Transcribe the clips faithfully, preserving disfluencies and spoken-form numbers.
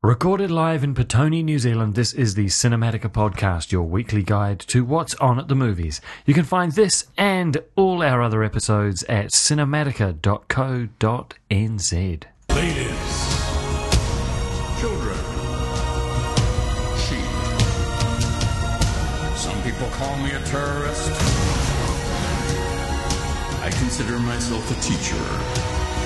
Recorded live in Petone, New Zealand, this is the Cinematica Podcast, your weekly guide to what's on at the movies. You can find this and all our other episodes at cinematica dot co dot n z. Ladies, children, sheep. Some people call me a terrorist. I consider myself a teacher.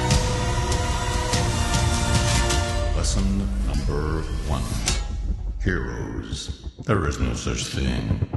Lesson number one. Heroes. There is no such thing.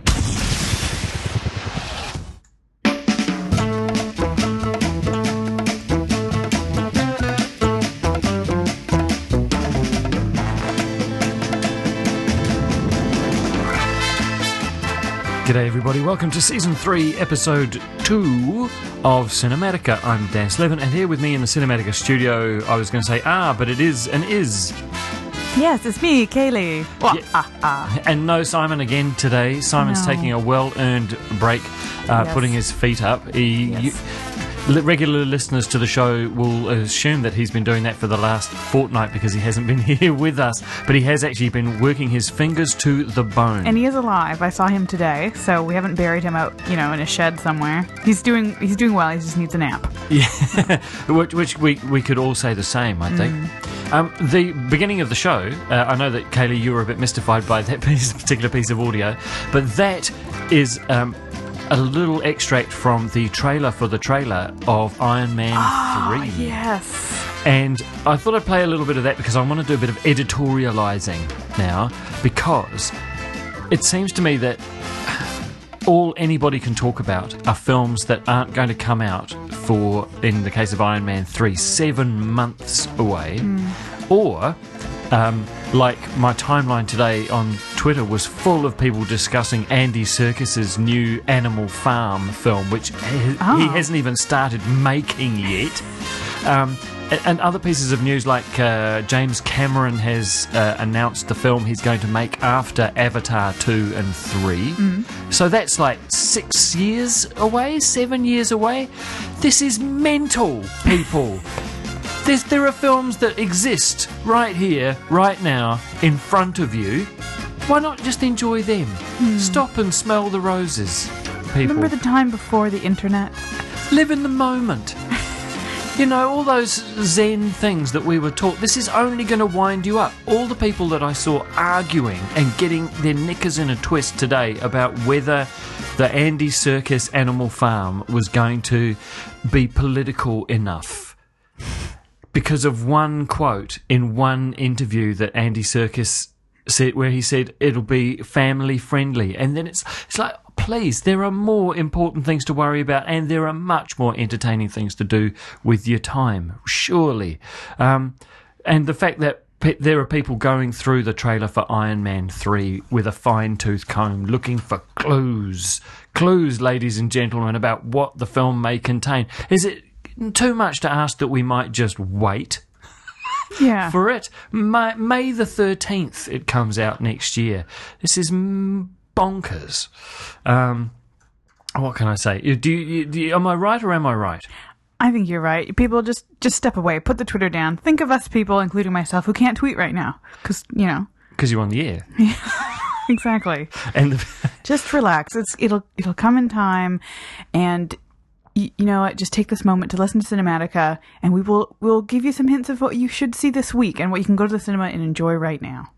G'day everybody, welcome to Season three, Episode two of Cinematica. I'm Dan Slevin, and here with me in the Cinematica studio, I was going to say ah, but it is and is. Yes, it's me, Kaylee. Wah, Yeah. ah, ah. And no Simon again today. Simon's No. taking a well-earned break, uh, Yes. putting his feet up. He, Yes. you, li- regular listeners to the show will assume that he's been doing that for the last fortnight because he hasn't been here with us, but he has actually been working his fingers to the bone. And he is alive. I saw him today, so we haven't buried him out, you know, in a shed somewhere. He's doing he's doing well. He just needs a nap. Yeah, which, which we we could all say the same, I think. Um, the beginning of the show, uh, I know that Kaylee, you were a bit mystified by that piece, particular piece of audio, but that is um, a little extract from the trailer for the trailer of Iron Man three. Yes. And I thought I'd play a little bit of that because I want to do a bit of editorialising now, because it seems to me that all anybody can talk about are films that aren't going to come out for, in the case of Iron Man three, seven months away. Or, um, like my timeline today on Twitter was full of people discussing Andy Serkis's new Animal Farm film, which he, Oh. he hasn't even started making yet. Um, and- and other pieces of news, like uh, James Cameron has uh, announced the film he's going to make after Avatar two and three. So that's like six years away, seven years away. This is mental, people. There's, there are films that exist right here, right now, in front of you. Why not just enjoy them? Stop and smell the roses, people. Remember the time before the internet? Live in the moment. You know, all those Zen things that we were taught, this is only going to wind you up. All the people that I saw arguing and getting their knickers in a twist today about whether the Andy Serkis Animal Farm was going to be political enough because of one quote in one interview that Andy Serkis said, where he said it'll be family friendly, and then it's it's like, please, there are more important things to worry about, and there are much more entertaining things to do with your time, surely. Um, and the fact that pe- there are people going through the trailer for Iron Man three with a fine-tooth comb looking for clues, clues, ladies and gentlemen, about what the film may contain. Is it too much to ask that we might just wait Yeah. for it? May, May the thirteenth it comes out next year. This is m- bonkers. Um, what can I say? Do you, do you, am I right or am I right? I think you're right. People just just step away. Put the Twitter down. Think of us people, including myself, who can't tweet right now. Because, you know. Because you're on the air. Exactly. And the, Just relax. It's it'll it'll come in time, and you, you know what? Just take this moment to listen to Cinematica, and we will we'll give you some hints of what you should see this week and what you can go to the cinema and enjoy right now.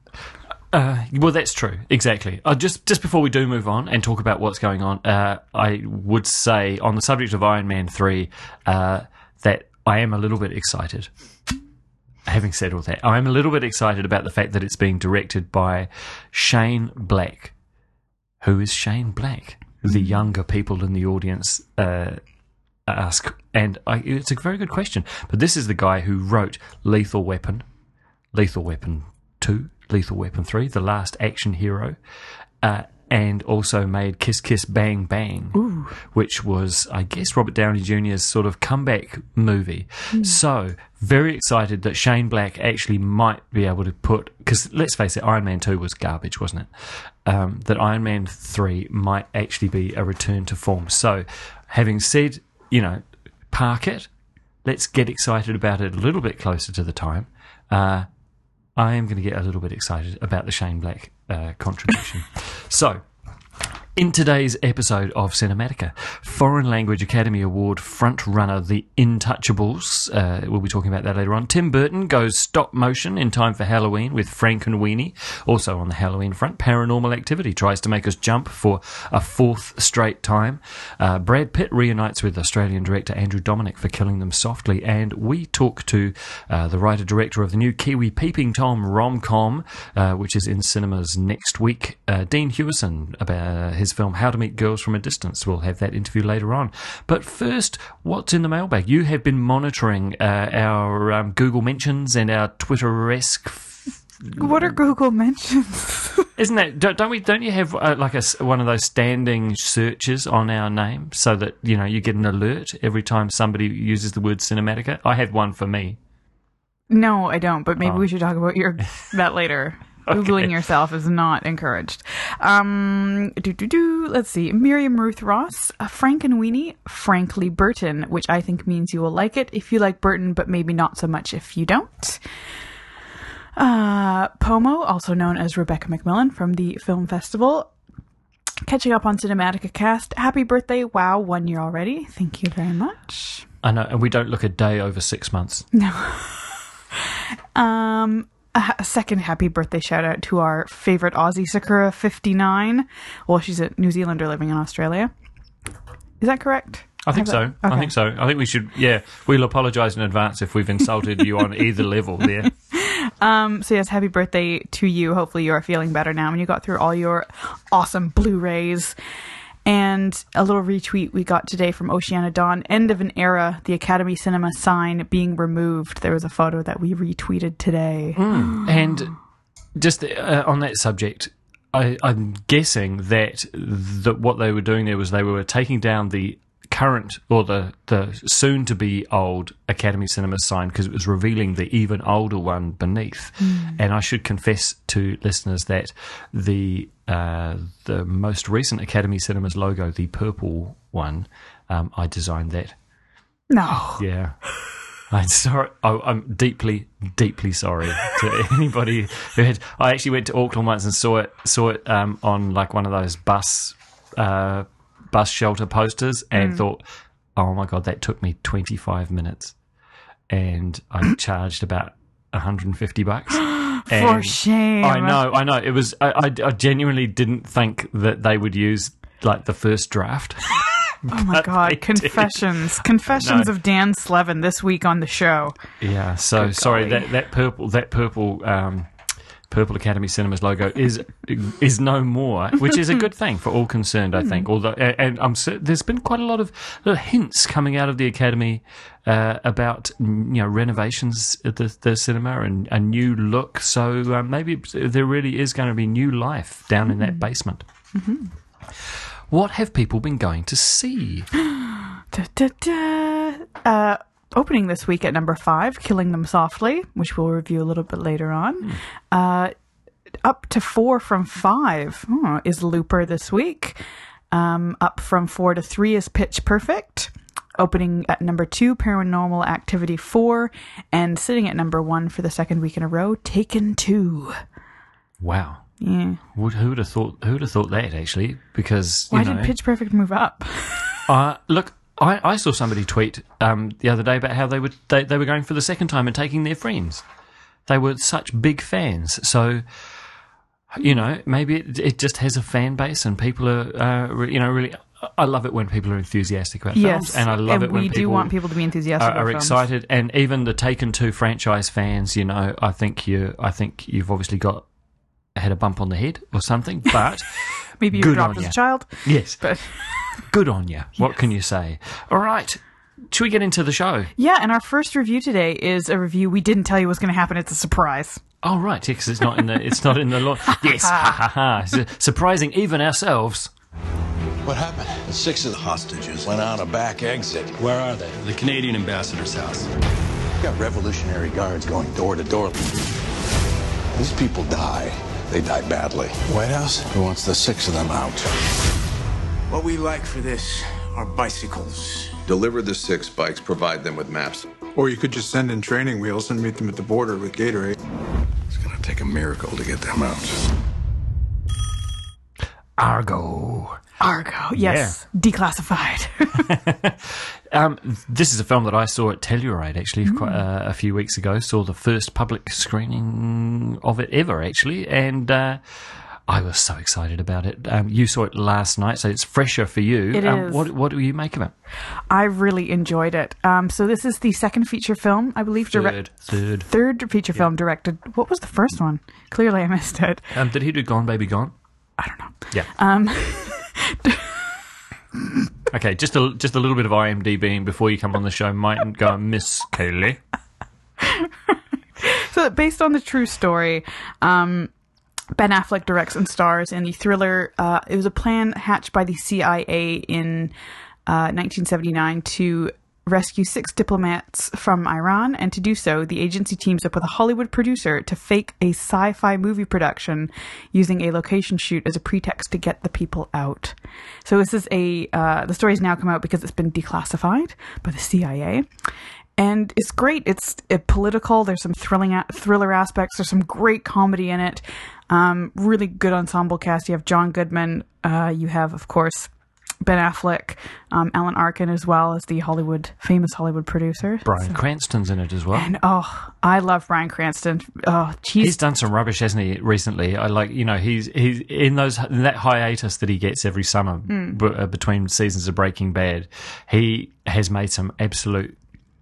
uh, well, that's true. Exactly. Uh, just just before we do move on and talk about what's going on, uh, I would say on the subject of Iron Man three uh, that I am a little bit excited. Having said all that, I'm a little bit excited about the fact that it's being directed by Shane Black. Who is Shane Black? The younger people in the audience uh, ask, and I, it's a very good question. But this is the guy who wrote Lethal Weapon, Lethal Weapon two, Lethal Weapon three, The Last Action Hero, uh, and also made Kiss Kiss Bang Bang, Ooh. which was, I guess, Robert Downey Junior's sort of comeback movie. So, very excited that Shane Black actually might be able to put, because let's face it, Iron Man two was garbage, wasn't it? Um, that Iron Man three might actually be a return to form. So, having said, you know, park it, let's get excited about it a little bit closer to the time. Uh, I am going to get a little bit excited about the Shane Black uh, contribution. So, in today's episode of Cinematica, Foreign Language Academy Award frontrunner The Intouchables, uh, we'll be talking about that later on. Tim Burton goes stop motion in time for Halloween with Frankenweenie. Also on the Halloween front, Paranormal Activity tries to make us jump for a fourth straight time. Uh, Brad Pitt reunites with Australian director Andrew Dominik for Killing Them Softly, and we talk to uh, the writer-director of the new Kiwi Peeping Tom rom-com, uh, which is in cinemas next week, uh, Dean Hewison, about his film How to Meet Girls from a Distance. We'll have that interview later on. But first, what's in the mailbag? You have been monitoring uh, our um, Google mentions and our Twitter-esque. F- What are Google mentions? Isn't that don't, don't we? Don't you have uh, like a one of those standing searches on our name so that you know you get an alert every time somebody uses the word Cinematica? I have one for me. No, I don't. But maybe Oh. we should talk about your that later. Okay. Googling yourself is not encouraged. Um, do do do. Let's see. Miriam Ruth Ross, uh, Frankenweenie, Frankly Burton, which I think means you will like it if you like Burton, but maybe not so much if you don't. Uh, Pomo, also known as Rebecca McMillan from the Film Festival. Catching up on Cinematica Cast. Happy birthday. Wow, one year already. Thank you very much. I know, and we don't look a day over six months. No. um, a, a second happy birthday shout out to our favorite Aussie, Sakura fifty-nine. Well, she's a New Zealander living in Australia. Is that correct? I think Have so. it- I okay. think so. I think we should, yeah, we'll apologise in advance if we've insulted you on either level there. Um, so yes, happy birthday to you. Hopefully you are feeling better now and you got through all your awesome Blu-rays. And a little retweet we got today from Oceana Dawn. End of an era, the Academy Cinema sign being removed. There was a photo that we retweeted today. Mm. And just uh, on that subject, I, I'm guessing that that what they were doing there was they were taking down the current or the, the soon-to-be old Academy Cinema sign because it was revealing the even older one beneath. Mm. And I should confess to listeners that the uh, the most recent Academy Cinemas logo, the purple one, um, I designed that. No. Yeah. I'm sorry. I, I'm deeply, deeply sorry to anybody who had. I actually went to Auckland once and saw it. Saw it um, on like one of those bus uh, bus shelter posters, and mm. thought, "Oh my god, that took me twenty-five minutes," and I charged about one hundred fifty bucks. For shame! I know, I know. It was. I, I, I genuinely didn't think that they would use like the first draft. Oh my god, confessions. Did. Confessions no. of Dan Slevin this week on the show. Yeah, so Good sorry, golly. that, that purple that purple um, Purple Academy Cinemas logo is is no more, which is a good thing for all concerned, I think. Although and, and I'm there's been quite a lot of little hints coming out of the Academy uh, about you know renovations at the, the cinema and a new look. So um, maybe there really is going to be new life down mm. in that basement. Mm-hmm. What have people been going to see? da, da, da. Uh, opening this week at number five, Killing Them Softly, which we'll review a little bit later on. Mm. Uh, up to four from five oh, is Looper this week. Um, up from four to three is Pitch Perfect. Opening at number two, Paranormal Activity four. And sitting at number one for the second week in a row, Taken two. Wow. Yeah. Would who would have thought? Who would have thought that actually? Because you why know, did Pitch Perfect move up? uh, look, I, I saw somebody tweet um, the other day about how they would they, they were going for the second time and taking their friends. They were such big fans, so you know maybe it, it just has a fan base and people are uh, you know really. I love it when people are enthusiastic about yes, films, and I love and it when we people do want people to be enthusiastic are, about are films. excited. And even the Taken two franchise fans, you know, I think you I think you've obviously got. Had a bump on the head or something, but maybe you good dropped on as ya. a child. Yes, but good on you. What yes. can you say? All right, should we get into the show? Yeah, and our first review today is a review we didn't tell you was going to happen. It's a surprise. Oh right, yeah, because it's not in the it's not in the law. Yes, ha ha ha! Su- Surprising even ourselves. What happened? The six of the hostages went out a back exit. Where are they? The Canadian ambassador's house. Got Revolutionary Guards going door to door. These people die. They die badly. White House? Who wants the six of them out? What we like for this are bicycles. Deliver the six bikes, provide them with maps. Or you could just send in training wheels and meet them at the border with Gatorade. It's gonna It'll take a miracle to get them out. Argo. Argo, yes, declassified. um, this is a film that I saw at Telluride, actually, mm. quite, uh, a few weeks ago. Saw the first public screening of it ever, actually, and uh, I was so excited about it. Um, you saw it last night, so it's fresher for you. It um, is. What, what do you make of it? I really enjoyed it. Um, so this is the second feature film, I believe. Third. Direct- third. Third feature yeah. film directed. What was the first one? Clearly I missed it. Um, did he do Gone Baby Gone? I don't know. Yeah. Um, okay, just a just a little bit of IMDbing before you come on the show. Might go, Miss Kaylee. So, based on the true story, um, Ben Affleck directs and stars in the thriller. Uh, it was a plan hatched by the C I A in uh, nineteen seventy-nine to rescue six diplomats from Iran, and to do so, the agency teams up with a Hollywood producer to fake a sci-fi movie production using a location shoot as a pretext to get the people out. So this is a uh, the story's now come out because it's been declassified by the C I A. And it's great. It's uh, political. There's some thrilling a- thriller aspects. There's some great comedy in it. Um, really good ensemble cast. You have John Goodman. Uh, you have, of course, Ben Affleck, um, Alan Arkin as well as the Hollywood famous Hollywood producer. Brian So- Cranston's in it as well. And oh, I love Bryan Cranston. Oh, geez. He's done some rubbish, hasn't he? Recently, I like you know he's he's in those in that hiatus that he gets every summer Mm. b- uh, between seasons of Breaking Bad. He has made some absolute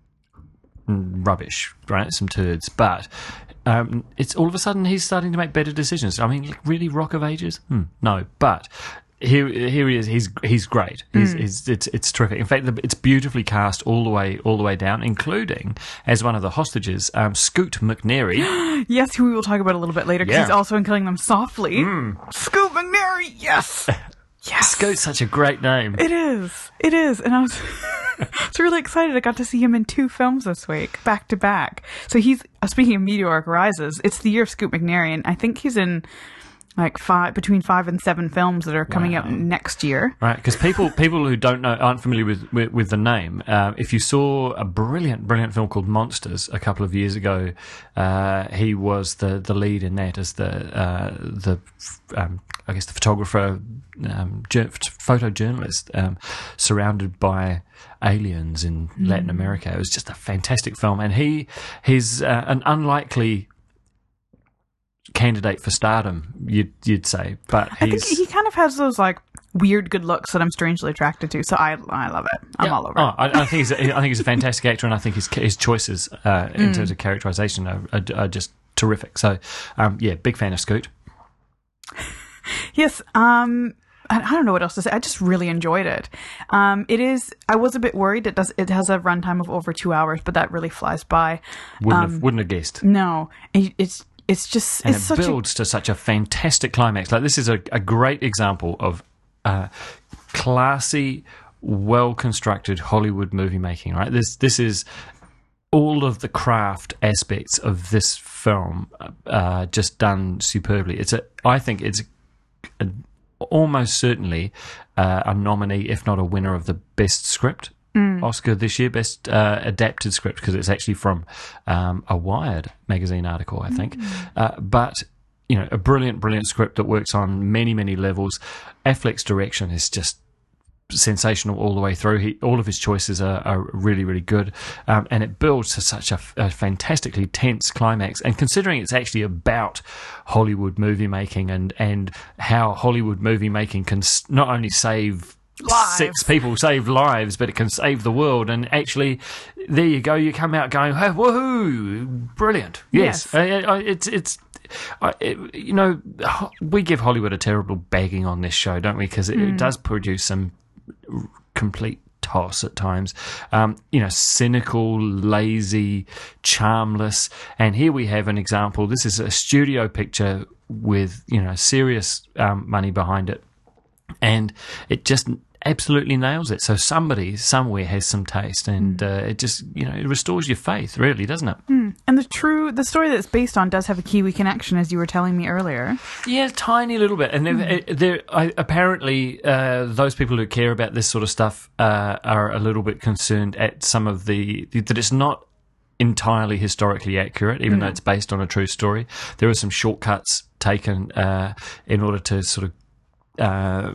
rubbish, right? Some turds, but. Um, it's all of a sudden he's starting to make better decisions. I mean, like, really, Rock of Ages? Hmm, no, but here, here he is. He's he's great. He's, Mm. he's it's it's terrific. In fact, the, it's beautifully cast all the way all the way down, including as one of the hostages, um, Scoot McNairy. Yes, who we will talk about a little bit later because Yeah. he's also in Killing Them Softly. Mm. Scoot McNairy, yes, yes. Scoot's such a great name. It is. It is. And I was, I was really excited. I got to see him in two films this week, back to back. So he's, uh, speaking of Meteoric Rises, it's the year of Scoot McNairy, and I think he's in like five, between five and seven films that are coming Wow. out next year. Right, because people people who don't know aren't familiar with with, with the name. Uh, if you saw a brilliant brilliant film called Monsters a couple of years ago, uh, he was the, the lead in that as the uh, the um, I guess the photographer, um, ju- photojournalist, um, surrounded by aliens in Latin America. It was just a fantastic film, and he he's uh, an unlikely candidate for stardom, you'd you'd say, but I think he's he kind of has those like weird good looks that I'm strangely attracted to. So I I love it. I'm Yeah. all over Oh, it. I, I think he's a, I think he's a fantastic actor, and I think his his choices uh, in Mm. terms of characterization are, are, are just terrific. So, um, yeah, big fan of Scoot. Yes. Um, I, I don't know what else to say. I just really enjoyed it. Um, it is. I was a bit worried. It does. It has a runtime of over two hours, but that really flies by. Wouldn't Um, have wouldn't have guessed. No, it, it's it's just And it's it such builds to such a fantastic climax. Like, this is a, a great example of uh, classy, well constructed Hollywood movie making. Right. This this is. All of the craft aspects of this film uh, just done superbly. It's a, I think it's a, a, almost certainly uh, a nominee, if not a winner, of the best script Mm. Oscar this year, best uh, adapted script, because it's actually from um, a Wired magazine article, I think. Mm. Uh, but you know, a brilliant, brilliant script that works on many, many levels. Affleck's direction is just sensational all the way through. He, all of his choices are, are really, really good, um, and it builds to such a, a fantastically tense climax. And considering it's actually about Hollywood movie making and and how Hollywood movie making can s- not only save Lives. six people, save lives, but it can save the world. And actually, there you go. You come out going, hey, woohoo, brilliant. Yes, Yes. Uh, uh, it's it's. I it, you know, ho- we give Hollywood a terrible bagging on this show, don't we? Because it, it does produce some complete toss at times. Um, you know, cynical, lazy, charmless. And here we have an example. This is a studio picture with, you know, serious um, money behind it. And it just absolutely nails it. So somebody somewhere has some taste, and uh, it just, you know, it restores your faith, really, doesn't it? Mm. And the true the story that it's based on does have a Kiwi connection, as you were telling me earlier. Yeah, tiny little bit. And there, there, I, apparently, uh, those people who care about this sort of stuff uh, are a little bit concerned at some of the that it's not entirely historically accurate, even No. though it's based on a true story. There are some shortcuts taken uh, in order to sort of, uh,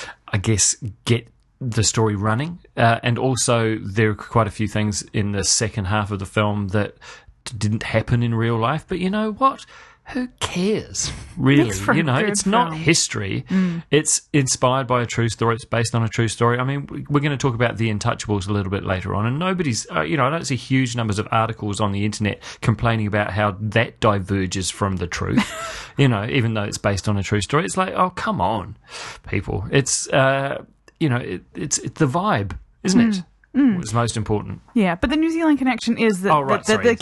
I guess, get the story running. Uh, and also, there are quite a few things in the second half of the film that didn't happen in real life. But you know what? Who cares, really? Makes for a You know, good it's not film. history. It's inspired by a true story. It's based on a true story. I mean, we- we're going to talk about The Untouchables a little bit later on, and nobody's, uh, you know, I don't see huge numbers of articles on the internet complaining about how that diverges from the truth, you know, even though it's based on a true story. It's like, oh, come on, people. It's, uh, you know, it, it's, it's the vibe, isn't it? It's most important. Yeah, but the New Zealand connection is that Oh, right, the, the,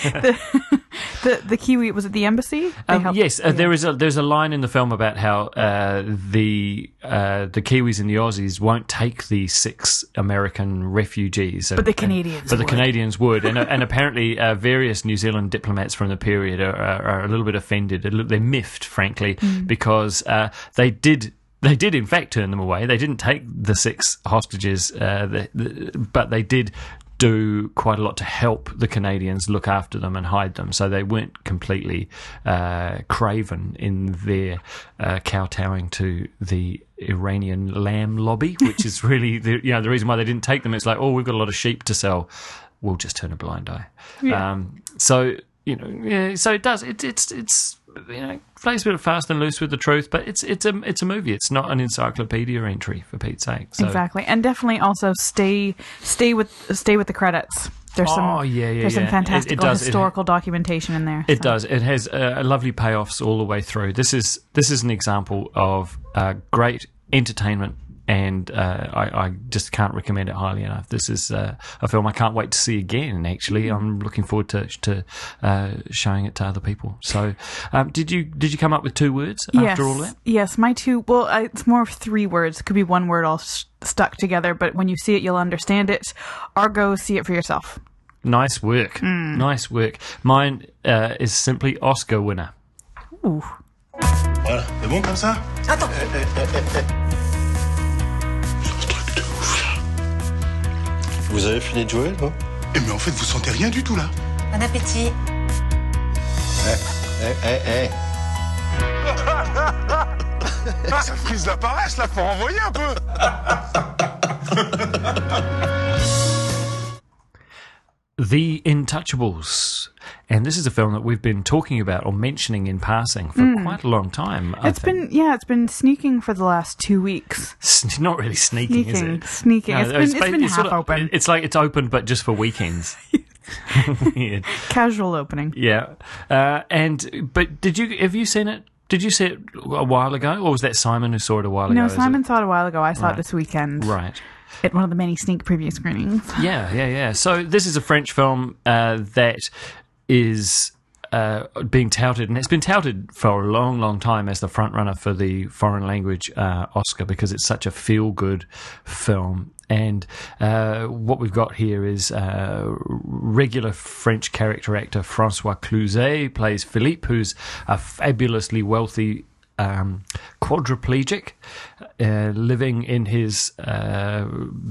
the, the, the Kiwi, was it the embassy? They Um, helped- yes, uh, yeah. there is a there's a line in the film about how uh, the uh, the Kiwis and the Aussies won't take the six American refugees, But the Canadians but the would. Canadians would, and uh, and apparently uh, various New Zealand diplomats from the period are, are, are a little bit offended. A little- They're miffed, frankly, Hmm. because uh, they did. They did, in fact, turn them away. They didn't take the six hostages, uh, the, the, but they did do quite a lot to help the Canadians look after them and hide them. So they weren't completely uh, craven in their uh, kowtowing to the Iranian lamb lobby, which is really the, you know the reason why they didn't take them. It's like, oh, we've got a lot of sheep to sell. We'll just turn a blind eye. Yeah. Um, so you know, yeah. So it does. It, it's it's you know plays a bit of fast and loose with the truth, but it's it's a it's a movie. It's not an encyclopedia entry, for Pete's sake. So. Exactly, and definitely also stay stay with stay with the credits. There's some Oh, yeah, yeah, there's some yeah. It- it fantastic does. It- historical documentation in there. It so. does. It has uh, lovely payoffs all the way through. This is this is an example of uh, great entertainment, and uh, I, I just can't recommend it highly enough. This is uh, a film I can't wait to see again. Actually, I'm looking forward to to uh, showing it to other people. So, um, did you did you come up with two words Yes, after all that? yes. My two. Well, I, it's more of three words. It could be one word all s stuck together, but when you see it, you'll understand it. Argo, see it for yourself. Nice work. Nice work. Mine uh, is simply Oscar winner. Ooh. Voilà, c'est bon comme ça? Attends. Truc de ouf là. Vous avez fini de jouer, non? Eh, mais en fait, vous sentez rien du tout là. Bon appétit. Eh, eh, eh. Ça frise la paresse là, faut envoyer un peu. The Untouchables. And this is a film that we've been talking about or mentioning in passing for quite a long time. I It's think. been yeah, it's been sneaking for the last two weeks. It's not really sneaking, is Sneaking, it? sneaking. It's been- it's ba- been half sort of- open. It's like it's open, but just for weekends. Weird. Casual opening. Yeah. Uh, and but did you have you seen it? Did you see it a while ago, or was that Simon who saw it a while ago? No, Is it- Simon saw it a while ago. I saw Right. it this weekend Right. at one of the many sneak preview screenings. Yeah, yeah, yeah. So this is a French film uh, that is uh, being touted, and it's been touted for a long, long time as the frontrunner for the foreign language uh, Oscar because it's such a feel-good film. And uh, what we've got here is uh, regular French character actor Francois Cluzet plays Philippe, who's a fabulously wealthy um, quadriplegic uh, living in his uh,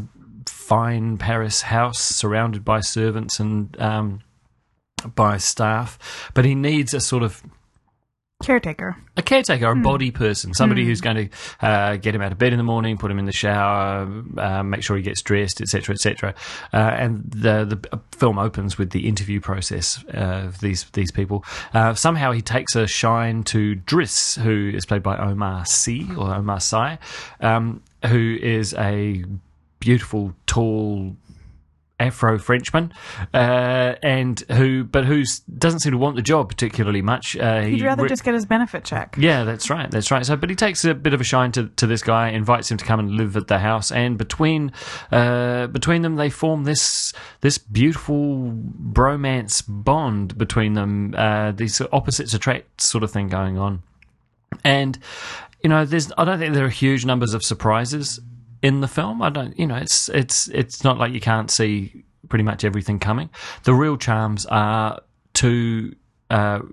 fine Paris house surrounded by servants and um, by staff. But he needs a sort of Caretaker. a caretaker, a body person, somebody who's going to uh, get him out of bed in the morning, put him in the shower, uh, make sure he gets dressed, et cetera, et cetera. Uh, and the the film opens with the interview process of these these people. Uh, somehow he takes a shine to Driss, who is played by Omar Sy or Omar Sy, um, who is a beautiful, tall Afro Frenchman, uh, and who, but who doesn't seem to want the job particularly much. Uh, He'd he rather re- just get his benefit check. yeah, that's right, that's right. So, but he takes a bit of a shine to, to this guy, invites him to come and live at the house, and between uh, between them, they form this this beautiful bromance bond between them. Uh, these opposites attract sort of thing going on, and you know, there's I don't think there are huge numbers of surprises in the film. I don't, you know, it's it's it's not like you can't see pretty much everything coming. The real charms are two uh,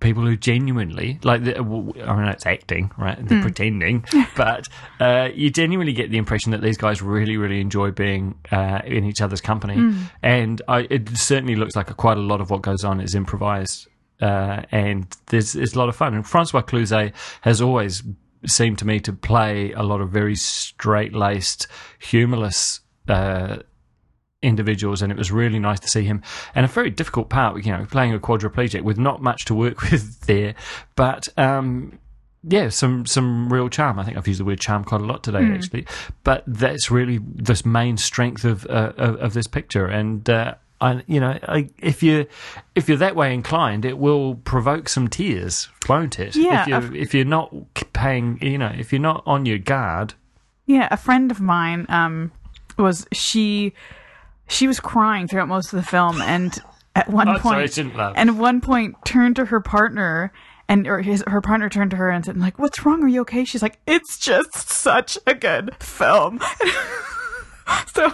people who genuinely like. The, I mean, it's acting, right? They're Mm. pretending, but uh, you genuinely get the impression that these guys really, really enjoy being uh, in each other's company, Mm. and I, it certainly looks like a, quite a lot of what goes on is improvised, uh, and there's it's a lot of fun. And Francois Cluzet has always seemed to me to play a lot of very straight-laced, humorless uh, individuals, and it was really nice to see him. And a very difficult part, you know, playing a quadriplegic with not much to work with there, but um, yeah, some some real charm. I think I've used the word charm quite a lot today, Mm. actually. But that's really this main strength of uh, of, of this picture, and. Uh, I, you know, I, if you if you're that way inclined, it will provoke some tears, won't it? Yeah, If you're, of- if you're not paying, you know, if you're not on your guard. Yeah, a friend of mine um, was she she was crying throughout most of the film, and at one Oh, point, sorry, I shouldn't laugh. and at one point turned to her partner. And or his her partner turned to her and said, "Like, what's wrong? Are you okay?" She's like, "It's just such a good film." So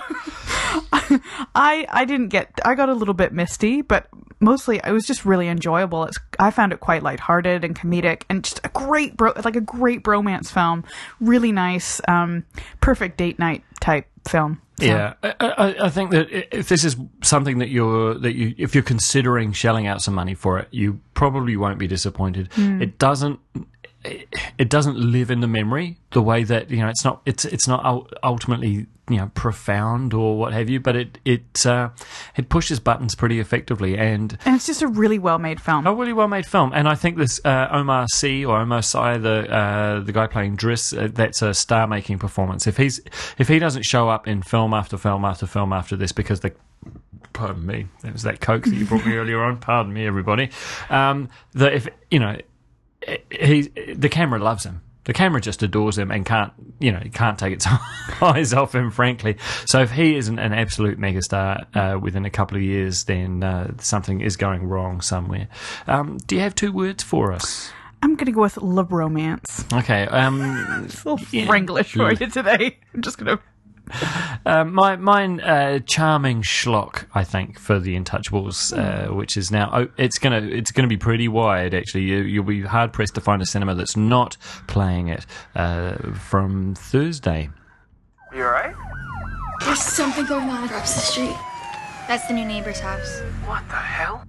I I didn't get I got a little bit misty, but mostly it was just really enjoyable. It's I found it quite lighthearted and comedic, and just a great bro like a great bromance film. Really nice, um, perfect date night type film. So- Yeah, I, I, I think that if this is something that you're that you if you're considering shelling out some money for it, you probably won't be disappointed. Mm. It doesn't. It, it doesn't live in the memory the way that, you know, it's not it's it's not ul- ultimately, you know, profound or what have you, but it it uh, it pushes buttons pretty effectively, and And it's just a really well made film. a really well made film. And I think this uh, Omar Sy or Omar Sy, the uh, the guy playing Driss, uh, that's a star making performance. If he's if he doesn't show up in film after film after film after this because the pardon me, that was that Coke that you brought me earlier on. Pardon me, everybody. Um, that if you know. He, the camera loves him. The camera just adores him and can't, you know, can't take its eyes off him, frankly. So if he isn't an absolute megastar uh, within a couple of years, then uh, something is going wrong somewhere. Um, do you have two words for us? I'm gonna go with Le Bromance. Okay. Um, It's a little yeah. Franglish for you today. I'm just gonna. Um, my mine uh, charming schlock, I think, for the Untouchables, uh, which is now oh, it's gonna it's gonna be pretty wide. Actually, you, you'll be hard pressed to find a cinema that's not playing it uh, from Thursday. You alright? There's something going on across the street. That's the new neighbor's house. What the hell?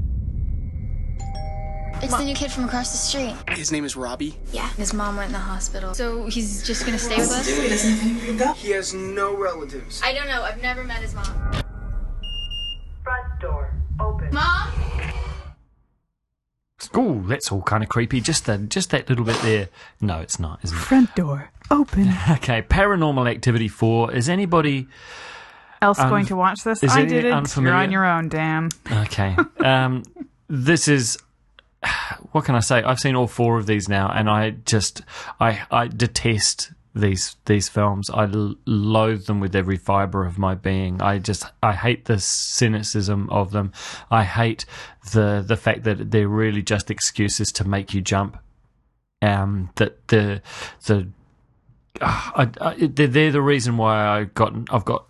It's the new kid from across the street. His name is Robbie? Yeah, his mom went in the hospital. So he's just gonna stay with us? He has no relatives. I don't know. I've never met his mom. Front door open. Mom? Oh, that's all kind of creepy. Just that, just that little bit there. No, it's not, isn't it? Front door open. Okay, Paranormal Activity four. Is anybody Else un- going to watch this? is I it didn't. unfamiliar? You're on your own, Dan. Okay. Um, this is. What can I say? I've seen all four of these now, and I just I I detest these these films. I l- loathe them with every fibre of my being. I just I hate the cynicism of them. I hate the the fact that they're really just excuses to make you jump. Um, that the the uh, I, I, they're, they're the reason why I got I've got.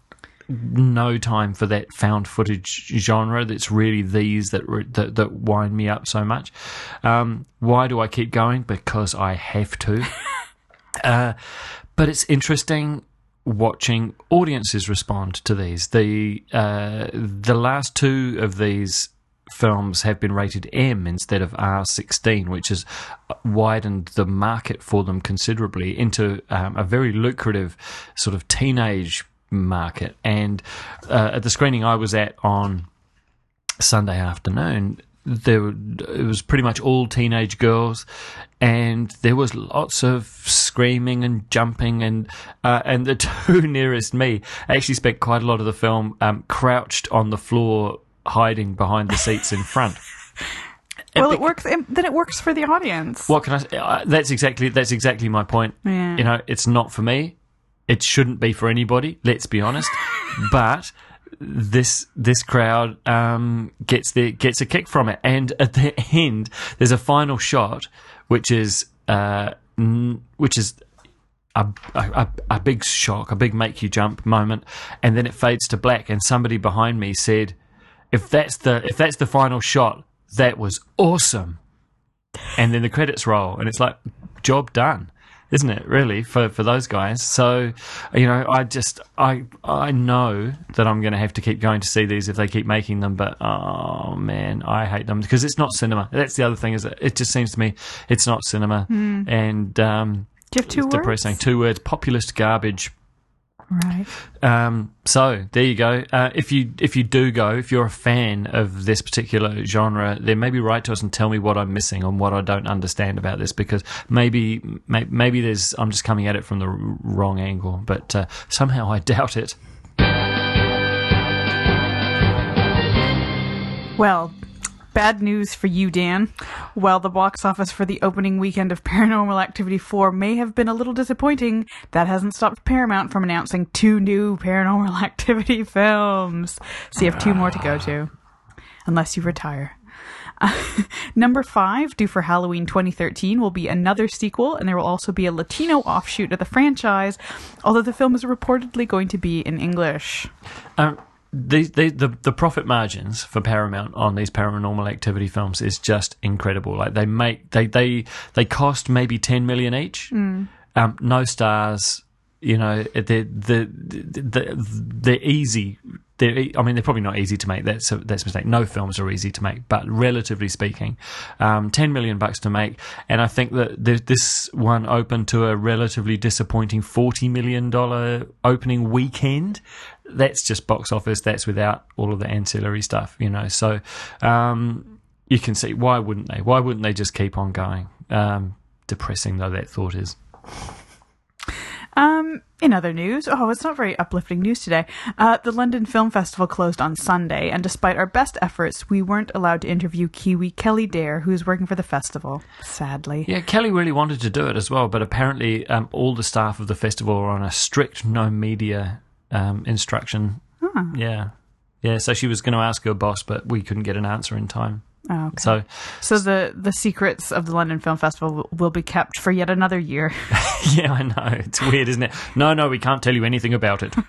no time for that found footage genre. That's really these that that, that wind me up so much. Um, why do I keep going? Because I have to. uh, but it's interesting watching audiences respond to these. The uh, the last two of these films have been rated M instead of R sixteen, which has widened the market for them considerably into um, a very lucrative sort of teenage market. And uh, at the screening I was at on Sunday afternoon, there it was pretty much all teenage girls, and there was lots of screaming and jumping, and uh, and the two nearest me actually spent quite a lot of the film um, crouched on the floor, hiding behind the seats in front. Well, it works. Then it works for the audience. What can I say? Uh, that's exactly that's exactly my point. Yeah. You know, it's not for me. It shouldn't be for anybody, let's be honest. But this this crowd um, gets the gets a kick from it. And at the end, there's a final shot, which is uh, n- which is a, a a big shock, a big make you jump moment, and then it fades to black. And somebody behind me said, "If that's the if that's the final shot, that was awesome." and then the credits roll, and it's like, job done, isn't it? Really, for for those guys. So, you know, I just I I know that I'm going to have to keep going to see these if they keep making them. But oh man, I hate them because it's not cinema. That's the other thing, is that it just seems to me it's not cinema, mm. and um, do you have two it's words? Depressing. Two words: populist garbage. Right. Um, so there you go. Uh, if you if you do go, if you're a fan of this particular genre, then maybe write to us and tell me what I'm missing and what I don't understand about this, because maybe may, maybe there's I'm just coming at it from the wrong angle, but uh, somehow I doubt it. Well, bad news for you, Dan. While the box office for the opening weekend of Paranormal Activity four may have been a little disappointing, that hasn't stopped Paramount from announcing two new Paranormal Activity films. So you have two more to go to, unless you retire. Uh, number five, due for Halloween twenty thirteen, will be another sequel, and there will also be a Latino offshoot of the franchise, although the film is reportedly going to be in English. Um, The, the the the profit margins for Paramount on these Paranormal Activity films is just incredible. Like they make they they they cost maybe ten million each. Mm. Um, no stars. You know, they're the the they're easy. They're, I mean, they're probably not easy to make. That's a, that's a mistake. No films are easy to make, but relatively speaking, um, ten million bucks to make, and I think that this one opened to a relatively disappointing forty million dollar opening weekend. That's just box office. That's without all of the ancillary stuff, you know. So um, you can see, why wouldn't they? Why wouldn't they just keep on going? Um, depressing though that thought is. Um, in other news, oh, it's not very uplifting news today. Uh, the London Film Festival closed on Sunday, and despite our best efforts, we weren't allowed to interview Kiwi Kelly Dare, who's working for the festival, sadly. Yeah, Kelly really wanted to do it as well, but apparently um, all the staff of the festival are on a strict no media um, instruction. Huh. Yeah. Yeah, so she was going to ask her boss, but we couldn't get an answer in time. Oh, okay. So, so the, the secrets of the London Film Festival will, will be kept for yet another year. Yeah, I know. It's weird, isn't it? No, no, we can't tell you anything about it.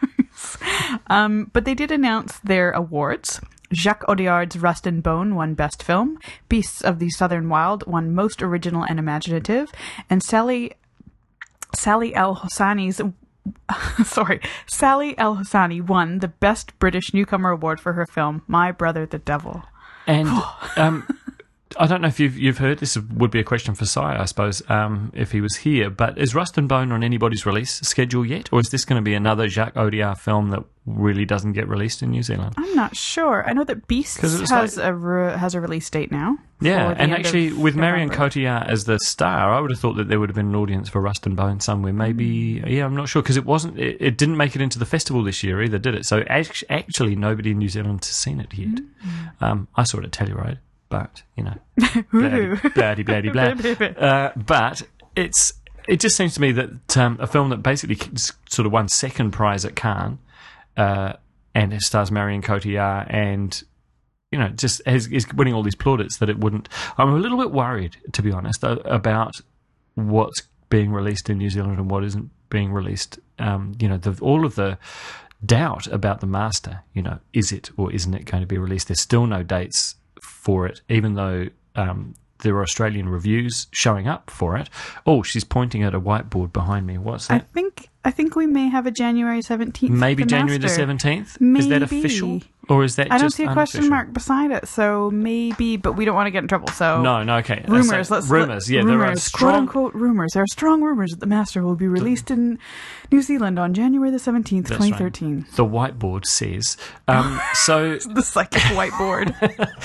um, but they did announce their awards. Jacques Audiard's Rust and Bone won Best Film. Beasts of the Southern Wild won Most Original and Imaginative. And Sally Sally El Hossani's Sorry, Sally El Hossani won the Best British Newcomer Award for her film My Brother the Devil. And um, I don't know if you've you've heard, this would be a question for Si, I suppose, um, if he was here, but is Rust and Bone on anybody's release schedule yet? Or is this going to be another Jacques Audiard film that really doesn't get released in New Zealand? I'm not sure. I know that Beasts has like, a re- has a release date now. Yeah, and actually with Marion November. Cotillard as the star, I would have thought that there would have been an audience for Rust and Bone somewhere. Maybe, mm. yeah, I'm not sure, because it wasn't. It, it didn't make it into the festival this year either, did it? So act- actually, nobody in New Zealand has seen it yet. Mm. Um, I saw it at Telluride, but you know, bloody, bloody, blah. Uh, but it's it just seems to me that um, a film that basically sort of won second prize at Cannes, uh, and it stars Marion Cotillard and. You know, just is, is winning all these plaudits that it wouldn't. I'm a little bit worried, to be honest, about what's being released in New Zealand and what isn't being released. Um, you know, the, all of the doubt about The Master. You know, is it or isn't it going to be released? There's still no dates for it, even though um, there are Australian reviews showing up for it. Oh, she's pointing at a whiteboard behind me. What's that? I think I think we may have a January seventeenth. Maybe the January Master. the seventeenth. Maybe. Is that official? Or is that I don't just see a unofficial? question mark beside it, so maybe, but we don't want to get in trouble. So no, no, okay. Rumors, so, let's rumors. Yeah, rumors, there are strong, quote unquote rumors. There are strong rumors that The Master will be released in New Zealand on January the seventeenth, twenty thirteen. Right. The whiteboard says. Um, so the psychic whiteboard.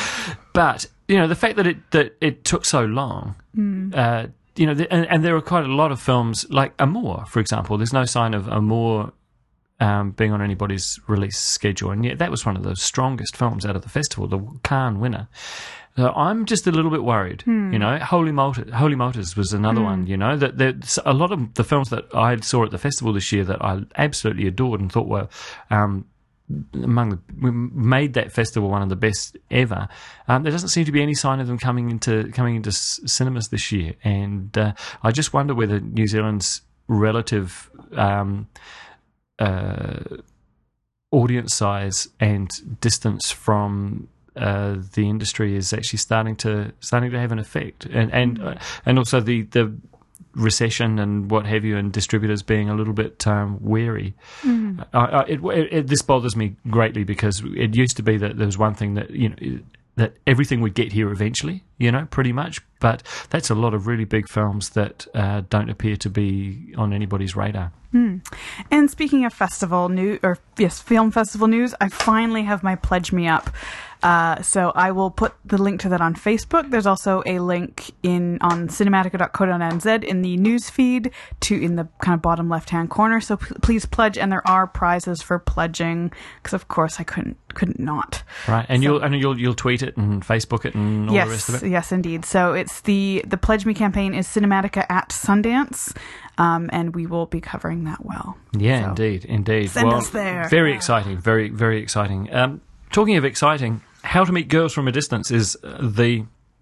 But you know, the fact that it that it took so long. Mm. Uh, you know, the, and, and there are quite a lot of films like Amour, for example. There's no sign of Amour. Um, being on anybody's release schedule, and yet that was one of the strongest films out of the festival, the Cannes winner. So I'm just a little bit worried. Hmm. You know, Holy Motors, Holy Motors was another Hmm. one. You know, that there's a lot of the films that I saw at the festival this year that I absolutely adored and thought were um, among the we made that festival one of the best ever. Um, there doesn't seem to be any sign of them coming into coming into s- cinemas this year, and uh, I just wonder whether New Zealand's relative um, Uh, audience size and distance from uh, the industry is actually starting to starting to have an effect, and and uh, and also the the recession and what have you, and distributors being a little bit um, wary. Mm. I, I, it, it, it, this bothers me greatly because it used to be that there was one thing that, you know, that everything would get here eventually, you know, pretty much. But that's a lot of really big films that uh, don't appear to be on anybody's radar. Hmm. And speaking of festival news, or yes, film festival news, I finally have my Pledge Me Up. Uh, so I will put the link to that on Facebook. There's also a link in on cinematica dot co dot n z in the news feed to in the kind of bottom left hand corner. So p- please pledge, and there are prizes for pledging because of course I couldn't couldn't not. Right, and so, you'll and you'll you'll tweet it and Facebook it and all yes, the rest of it. Yes, indeed. So it's the the Pledge Me campaign is Cinematica at Sundance. Um, and we will be covering that well. Yeah, so, indeed, indeed. Send well, us there. Very yeah. exciting, very, very exciting. Um, talking of exciting, How to Meet Girls from a Distance is the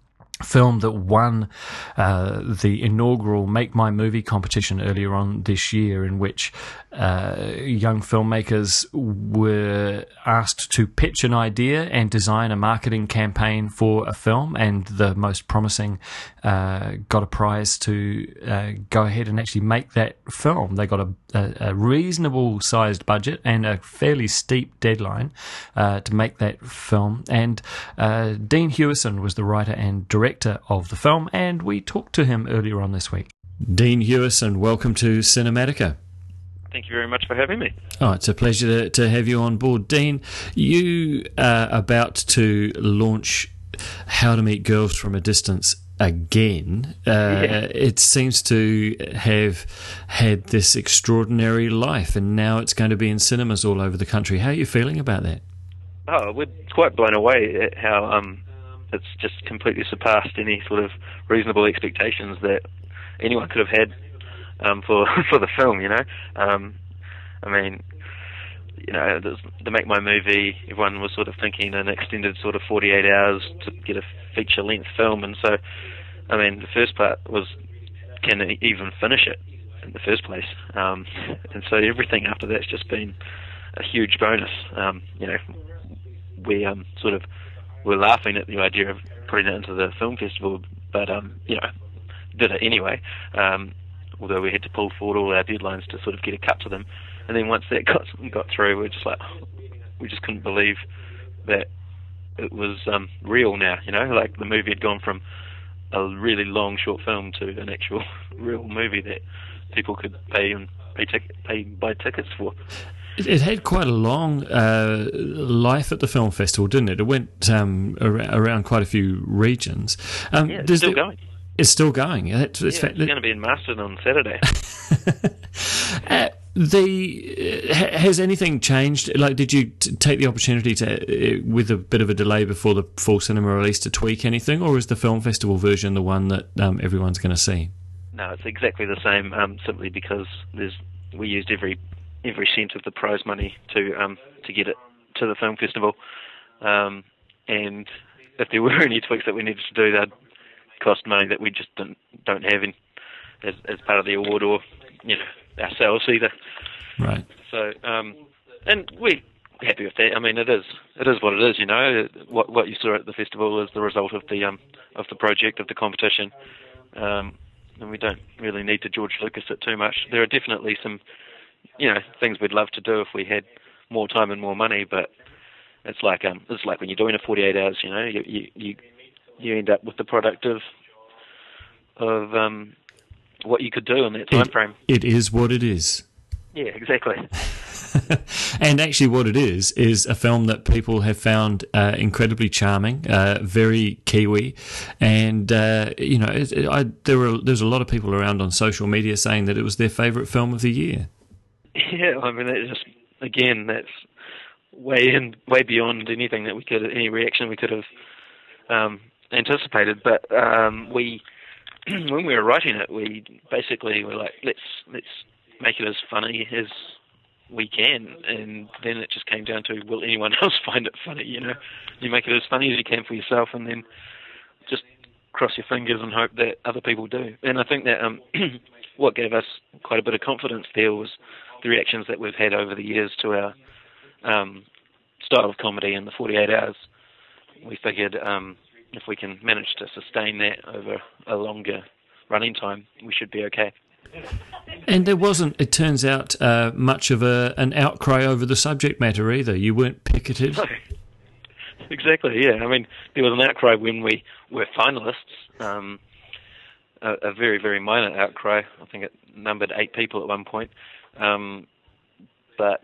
film that won uh, the inaugural Make My Movie competition earlier on this year, in which uh, young filmmakers were asked to pitch an idea and design a marketing campaign for a film, and the most promising uh, got a prize to uh, go ahead and actually make that film. They got a, a, a reasonable sized budget and a fairly steep deadline uh, to make that film, and uh, Dean Hewison was the writer and director of the film, and we talked to him earlier on this week. Dean Hewison, welcome to Cinematica. Thank you very much for having me. Oh, it's a pleasure to, to have you on board. Dean, you are about to launch How to Meet Girls from a Distance again. Uh, yeah. It seems to have had this extraordinary life, and now it's going to be in cinemas all over the country. How are you feeling about that? Oh, we're quite blown away at how um, it's just completely surpassed any sort of reasonable expectations that anyone could have had um, for for the film. You know, um, I mean, you know, to make my movie, everyone was sort of thinking an extended sort of forty-eight hours to get a feature-length film, and so, I mean, the first part was, can it even finish it in the first place? Um, and so everything after that's just been a huge bonus. Um, you know, we um, sort of were laughing at the idea of putting it into the film festival, but, um, you know, did it anyway, um, although we had to pull forward all our deadlines to sort of get a cut to them. And then once that got got through, we were just like, we just couldn't believe that it was um, real now, you know, like the movie had gone from a really long short film to an actual real movie that people could pay and pay, tic- pay buy tickets for. It, it had quite a long uh, life at the film festival, didn't it? It went um, ar- around quite a few regions. Um, yeah, it's still the, going. It's still going. It's, it's, yeah, it's going to be in Marston on Saturday. uh, the uh, has anything changed? Like, did you t- take the opportunity to, uh, with a bit of a delay before the full cinema release, to tweak anything, or is the film festival version the one that um, everyone's going to see? No, it's exactly the same. Um, simply because there's we used every every cent of the prize money to um, to get it to the film festival, um, and if there were any tweaks that we needed to do, they'd cost money that we just don't don't have in as as part of the award, or you know, ourselves either. Right. So, um, and we're happy with that. I mean, it is it is what it is. You know, what what you saw at the festival is the result of the um of the project, of the competition, um, and we don't really need to George Lucas it too much. There are definitely some, you know, things we'd love to do if we had more time and more money, but it's like um it's like when you're doing a forty-eight hours. You know, you you you, you end up with the product of of um. what you could do in that time it, frame. It is what it is. Yeah, exactly. And actually what it is, is a film that people have found uh, incredibly charming, uh, very Kiwi, and, uh, you know, it, it, I, there were there's a lot of people around on social media saying that it was their favourite film of the year. Yeah, I mean, it's just, again, that's way in, way beyond anything that we could, any reaction we could have um, anticipated, but um, we... when we were writing it, we basically were like, let's let's make it as funny as we can, and then it just came down to, will anyone else find it funny? You know, you make it as funny as you can for yourself, and then just cross your fingers and hope that other people do. And I think that um, what gave us quite a bit of confidence there was the reactions that we've had over the years to our um, style of comedy in the forty-eight hours. we figured um, if we can manage to sustain that over a longer running time, we should be okay. And there wasn't, it turns out, uh, much of a an outcry over the subject matter either. You weren't picketed. No. Exactly, yeah. I mean, there was an outcry when we were finalists, um, a, a very, very minor outcry. I think it numbered eight people at one point. Um, but,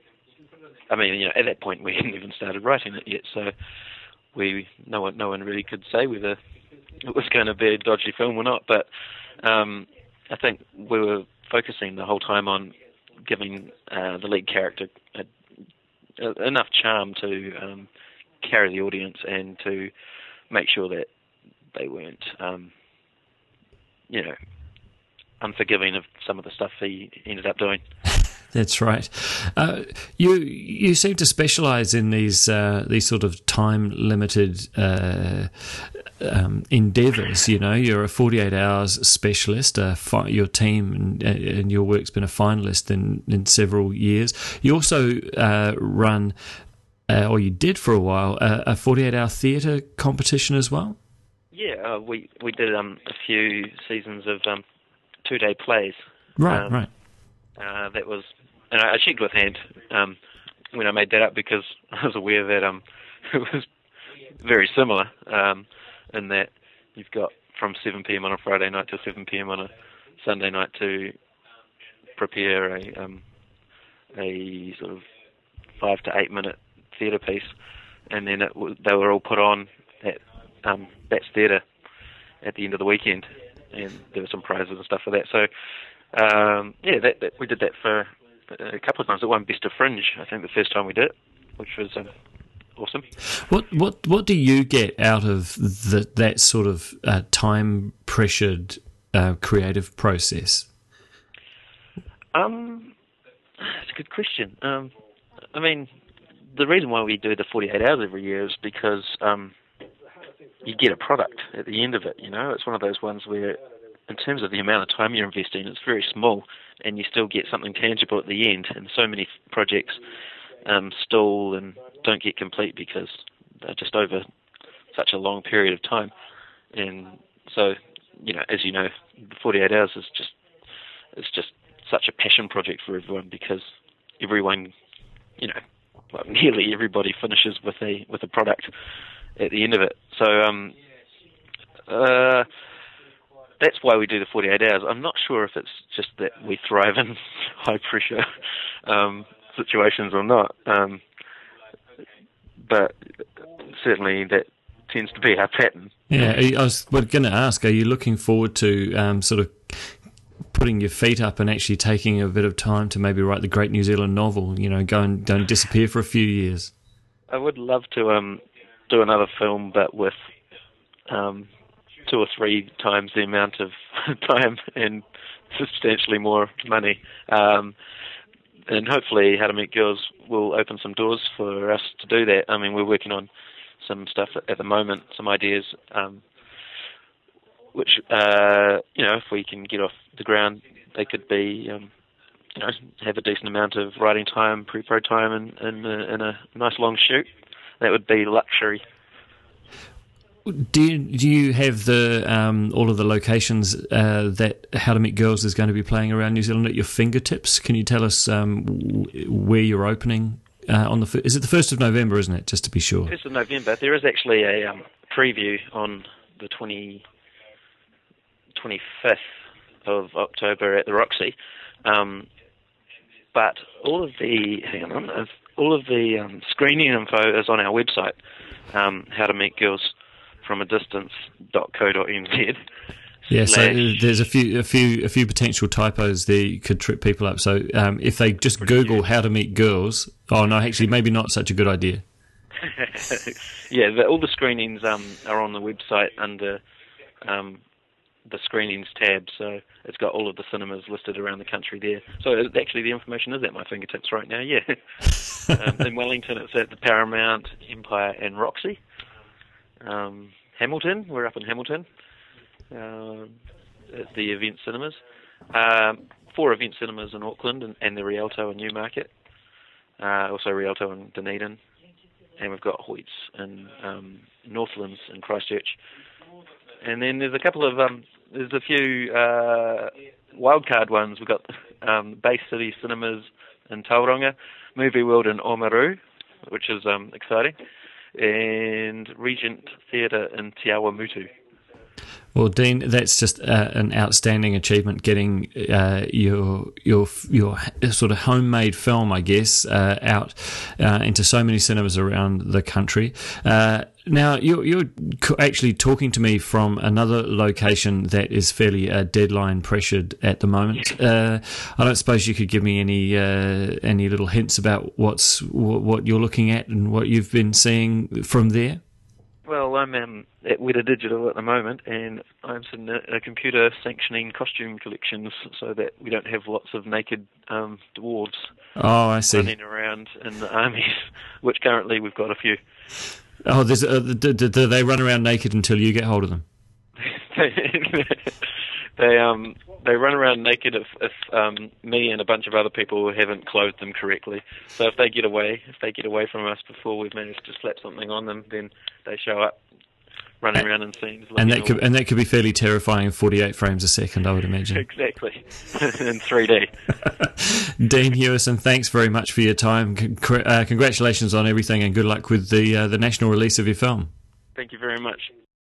I mean, you know, at that point we hadn't even started writing it yet, so we no one, no one really could say whether it was going to be a dodgy film or not. But um, I think we were focusing the whole time on giving uh, the lead character a, a, enough charm to um, carry the audience and to make sure that they weren't, um, you know, unforgiving of some of the stuff he ended up doing. That's right. Uh, you you seem to specialise in these uh, these sort of time limited uh, um, endeavours. You know, you're a forty-eight hours specialist. Uh, fi- your team and, and your work's been a finalist in, in several years. You also uh, run, uh, or you did for a while, uh, a forty-eight hour theatre competition as well. Yeah, uh, we we did um, a few seasons of um, two day plays. Right, um, right. Uh, that was, and I, I checked with Hand um, when I made that up because I was aware that um, it was very similar um, in that you've got from seven p.m. on a Friday night to seven p.m. on a Sunday night to prepare a um, a sort of five to eight minute theatre piece, and then it w- they were all put on at um, Bats Theatre at the end of the weekend, and there were some prizes and stuff for that. So. Um, yeah, that, that, we did that for a couple of times. It won Best of Fringe, I think, the first time we did it, which was um, awesome. What what what do you get out of the, that sort of uh, time pressured uh, creative process? Um, that's a good question. Um, I mean, the reason why we do the forty-eight hours every year is because um, you get a product at the end of it. You know, it's one of those ones where, in terms of the amount of time you're investing, it's very small, and you still get something tangible at the end. And so many projects um, stall and don't get complete because they're just over such a long period of time. And so, you know, as you know, the forty-eight hours is just it's just such a passion project for everyone because everyone, you know, well, nearly everybody finishes with a with a product at the end of it. So. Um, uh, That's why we do the forty-eight hours. I'm not sure if it's just that we thrive in high-pressure um, situations or not, um, but certainly that tends to be our pattern. Yeah, I was going to ask, are you looking forward to um, sort of putting your feet up and actually taking a bit of time to maybe write the Great New Zealand Novel, you know, go and, go and disappear for a few years? I would love to um, do another film, but with... Um, two or three times the amount of time and substantially more money. Um, and hopefully How to Meet Girls will open some doors for us to do that. I mean, we're working on some stuff at the moment, some ideas, um, which, uh, you know, if we can get off the ground, they could be, um, you know, have a decent amount of writing time, pre-pro time, and, and, uh, and a nice long shoot. That would be luxury. Do you, do you have the um, all of the locations uh, that How to Meet Girls is going to be playing around New Zealand at your fingertips? Can you tell us um, where you're opening uh, on the? Is it the first of November? Isn't it? Just to be sure. First of November. There is actually a um, preview on the twenty, twenty-fifth of October at the Roxy, um, but all of the hang on, all of the um, screening info is on our website. Um, How to Meet Girls from a distance dot co dot n z. Yeah, so there's a few, a few, a few potential typos there you could trip people up. So um, if they just Google How to Meet Girls, oh no, actually maybe not such a good idea. Yeah, the, all the screenings um, are on the website under um, the screenings tab. So it's got all of the cinemas listed around the country there. So it, actually, the information is at my fingertips right now. Yeah, um, in Wellington it's at the Paramount, Empire, and Roxy. Um, Hamilton, we're up in Hamilton, uh, at the Event Cinemas. Um, four Event Cinemas in Auckland and, and the Rialto in Newmarket. Uh, also Rialto in Dunedin. and we've got Hoyts in um, Northlands in Christchurch. And then there's a couple of, um, there's a few uh, wildcard ones. We've got um, Bay City Cinemas in Tauranga, Movie World in Oamaru, which is um, exciting, and Regent Theatre in Te Awamutu. Well, Dean, that's just uh, an outstanding achievement, getting uh, your your your sort of homemade film, I guess, uh, out uh, into so many cinemas around the country. Uh, now, you're, you're actually talking to me from another location that is fairly uh, deadline pressured at the moment. Uh, I don't suppose you could give me any uh, any little hints about what's what you're looking at and what you've been seeing from there? Well, I'm um, at Weta Digital at the moment, and I'm in a, a computer sanctioning costume collections so that we don't have lots of naked um, dwarves oh, I see. running around in the armies, which currently we've got a few. Oh, there's uh, do, do, do they run around naked until you get hold of them? they um they run around naked if, if um, me and a bunch of other people haven't clothed them correctly. So if they get away, if they get away from us before we've managed to slap something on them, then they show up running around in scenes. And that could and that could be fairly terrifying in forty-eight frames a second, I would imagine. Exactly, in three D. Dean Hewison, thanks very much for your time. Con- uh, congratulations on everything, and good luck with the uh, the national release of your film. Thank you very much.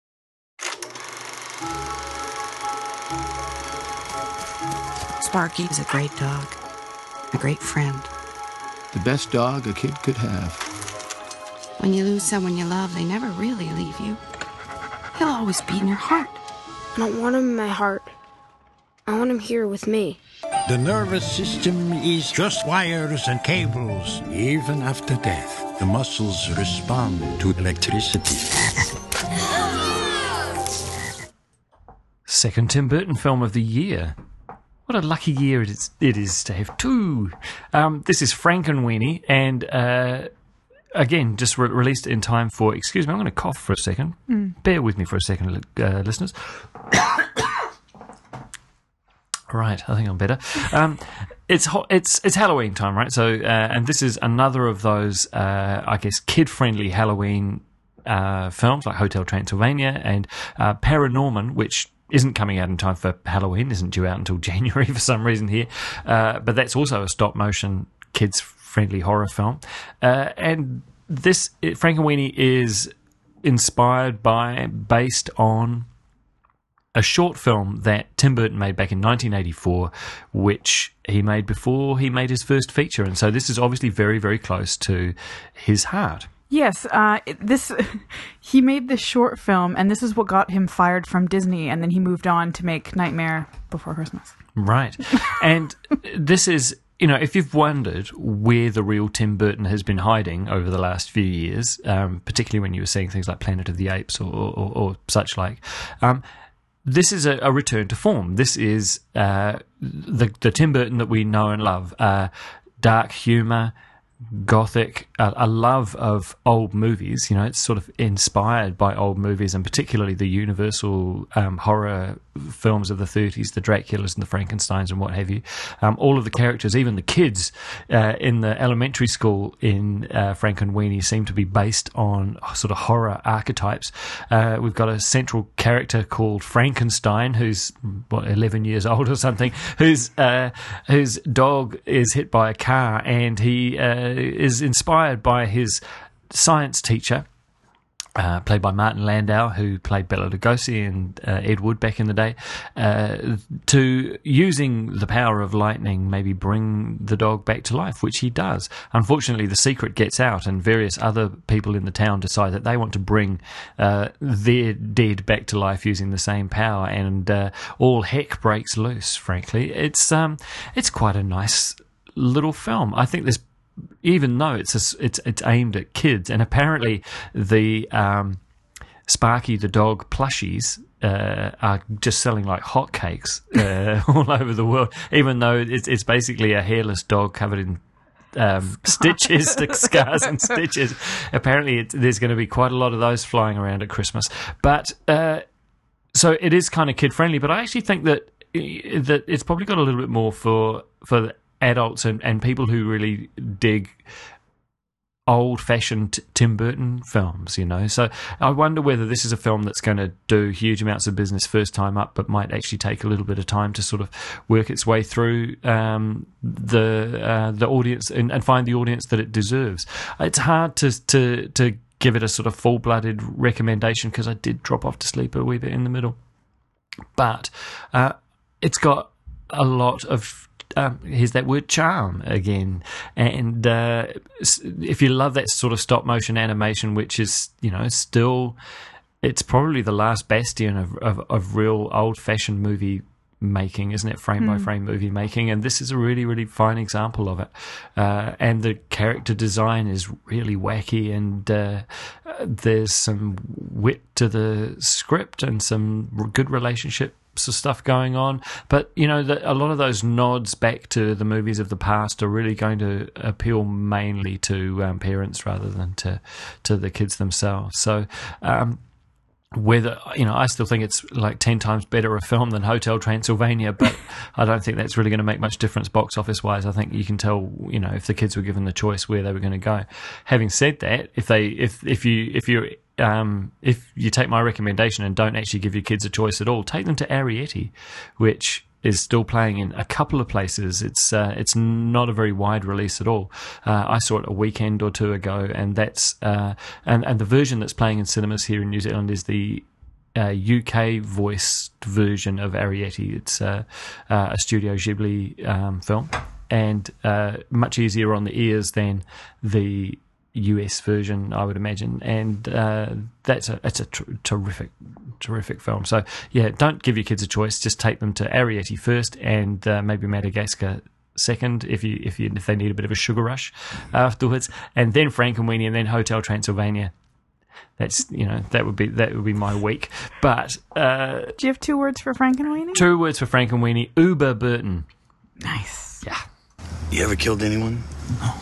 Sparky is a great dog, a great friend. The best dog a kid could have. When you lose someone you love, they never really leave you. He'll always be in your heart. I don't want him in my heart. I want him here with me. The nervous system is just wires and cables. Even after death, the muscles respond to electricity. Second Tim Burton film of the year. What a lucky year it is, it is to have two. Um, this is Frankenweenie, and uh, again, just re- released in time for... Excuse me, I'm going to cough for a second. Mm. Bear with me for a second, uh, listeners. Right, I think I'm better. Um, it's ho- it's it's Halloween time, right? So, uh, and this is another of those, uh, I guess, kid-friendly Halloween uh, films like Hotel Transylvania and uh, Paranorman, which isn't coming out in time for Halloween, isn't due out until January for some reason here. Uh, but that's also a stop-motion, kids-friendly horror film. Uh, and this, Frankenweenie, is inspired by, based on a short film that Tim Burton made back in nineteen eighty-four, which he made before he made his first feature. And so this is obviously very, very close to his heart. Yes, uh, this he made this short film, and this is what got him fired from Disney, and then he moved on to make Nightmare Before Christmas. Right. And this is, you know, if you've wondered where the real Tim Burton has been hiding over the last few years, um, particularly when you were seeing things like Planet of the Apes or, or, or such like, um, this is a, a return to form. This is uh, the, the Tim Burton that we know and love. Uh, dark humour, gothic, a, a love of old movies. You know, it's sort of inspired by old movies, and particularly the Universal um, horror films of the thirties, the Draculas and the Frankensteins and what have you. Um, all of the characters, even the kids uh, in the elementary school in uh, Frankenweenie, seem to be based on sort of horror archetypes. Uh, we've got a central character called Frankenstein, who's what, eleven years old or something, whose uh, whose dog is hit by a car, and he uh, is inspired by his science teacher, Uh, played by Martin Landau, who played Bela Lugosi and uh, Ed Wood back in the day, uh, to using the power of lightning maybe bring the dog back to life, which he does. Unfortunately, the secret gets out, and various other people in the town decide that they want to bring uh, their dead back to life using the same power, and uh, all heck breaks loose, frankly. It's um, it's quite a nice little film. I think there's even though it's a, it's it's aimed at kids, and apparently the um, Sparky the dog plushies uh, are just selling like hotcakes uh, all over the world. Even though it's it's basically a hairless dog covered in um, stitches, scars and stitches. Apparently, it, there's going to be quite a lot of those flying around at Christmas. But uh, so it is kind of kid friendly. But I actually think that that it's probably got a little bit more for for the adults and, and people who really dig old-fashioned Tim Burton films, you know. So I wonder whether this is a film that's going to do huge amounts of business first time up, but might actually take a little bit of time to sort of work its way through um, the uh, the audience and, and find the audience that it deserves. It's hard to to to give it a sort of full-blooded recommendation because I did drop off to sleep a wee bit in the middle, but uh, it's got a lot of Um, here's that word, charm again. And uh, if you love that sort of stop motion animation, which is, you know, still, it's probably the last bastion of, of, of real old fashioned movie making, isn't it? Frame by frame movie making. And this is a really, really fine example of it. Uh, and the character design is really wacky, and uh, there's some wit to the script and some good relationship of stuff going on, but you know, the, a lot of those nods back to the movies of the past are really going to appeal mainly to um, parents rather than to to the kids themselves. So um, whether, you know, I still think it's like ten times better a film than Hotel Transylvania, but I don't think that's really going to make much difference box office wise. I think you can tell, you know, if the kids were given the choice where they were going to go. Having said that, if they if if you if you're Um, if you take my recommendation and don't actually give your kids a choice at all, take them to Arrietty, which is still playing in a couple of places. It's uh, it's not a very wide release at all. Uh, I saw it a weekend or two ago, and that's uh, and and the version that's playing in cinemas here in New Zealand is the uh, U K voiced version of Arrietty. It's uh, uh, a Studio Ghibli um, film, and uh, much easier on the ears than the U S version, I would imagine, and uh, that's a it's a tr- terrific, terrific film. So yeah, don't give your kids a choice. Just take them to Arrietty first, and uh, maybe Madagascar second, if you if you if they need a bit of a sugar rush afterwards, and then Frankenweenie, and then Hotel Transylvania. That's, you know, that would be that would be my week. But uh, do you have two words for Frankenweenie? Two words for Frankenweenie: Uber Burton. Nice. Yeah. You ever killed anyone? No.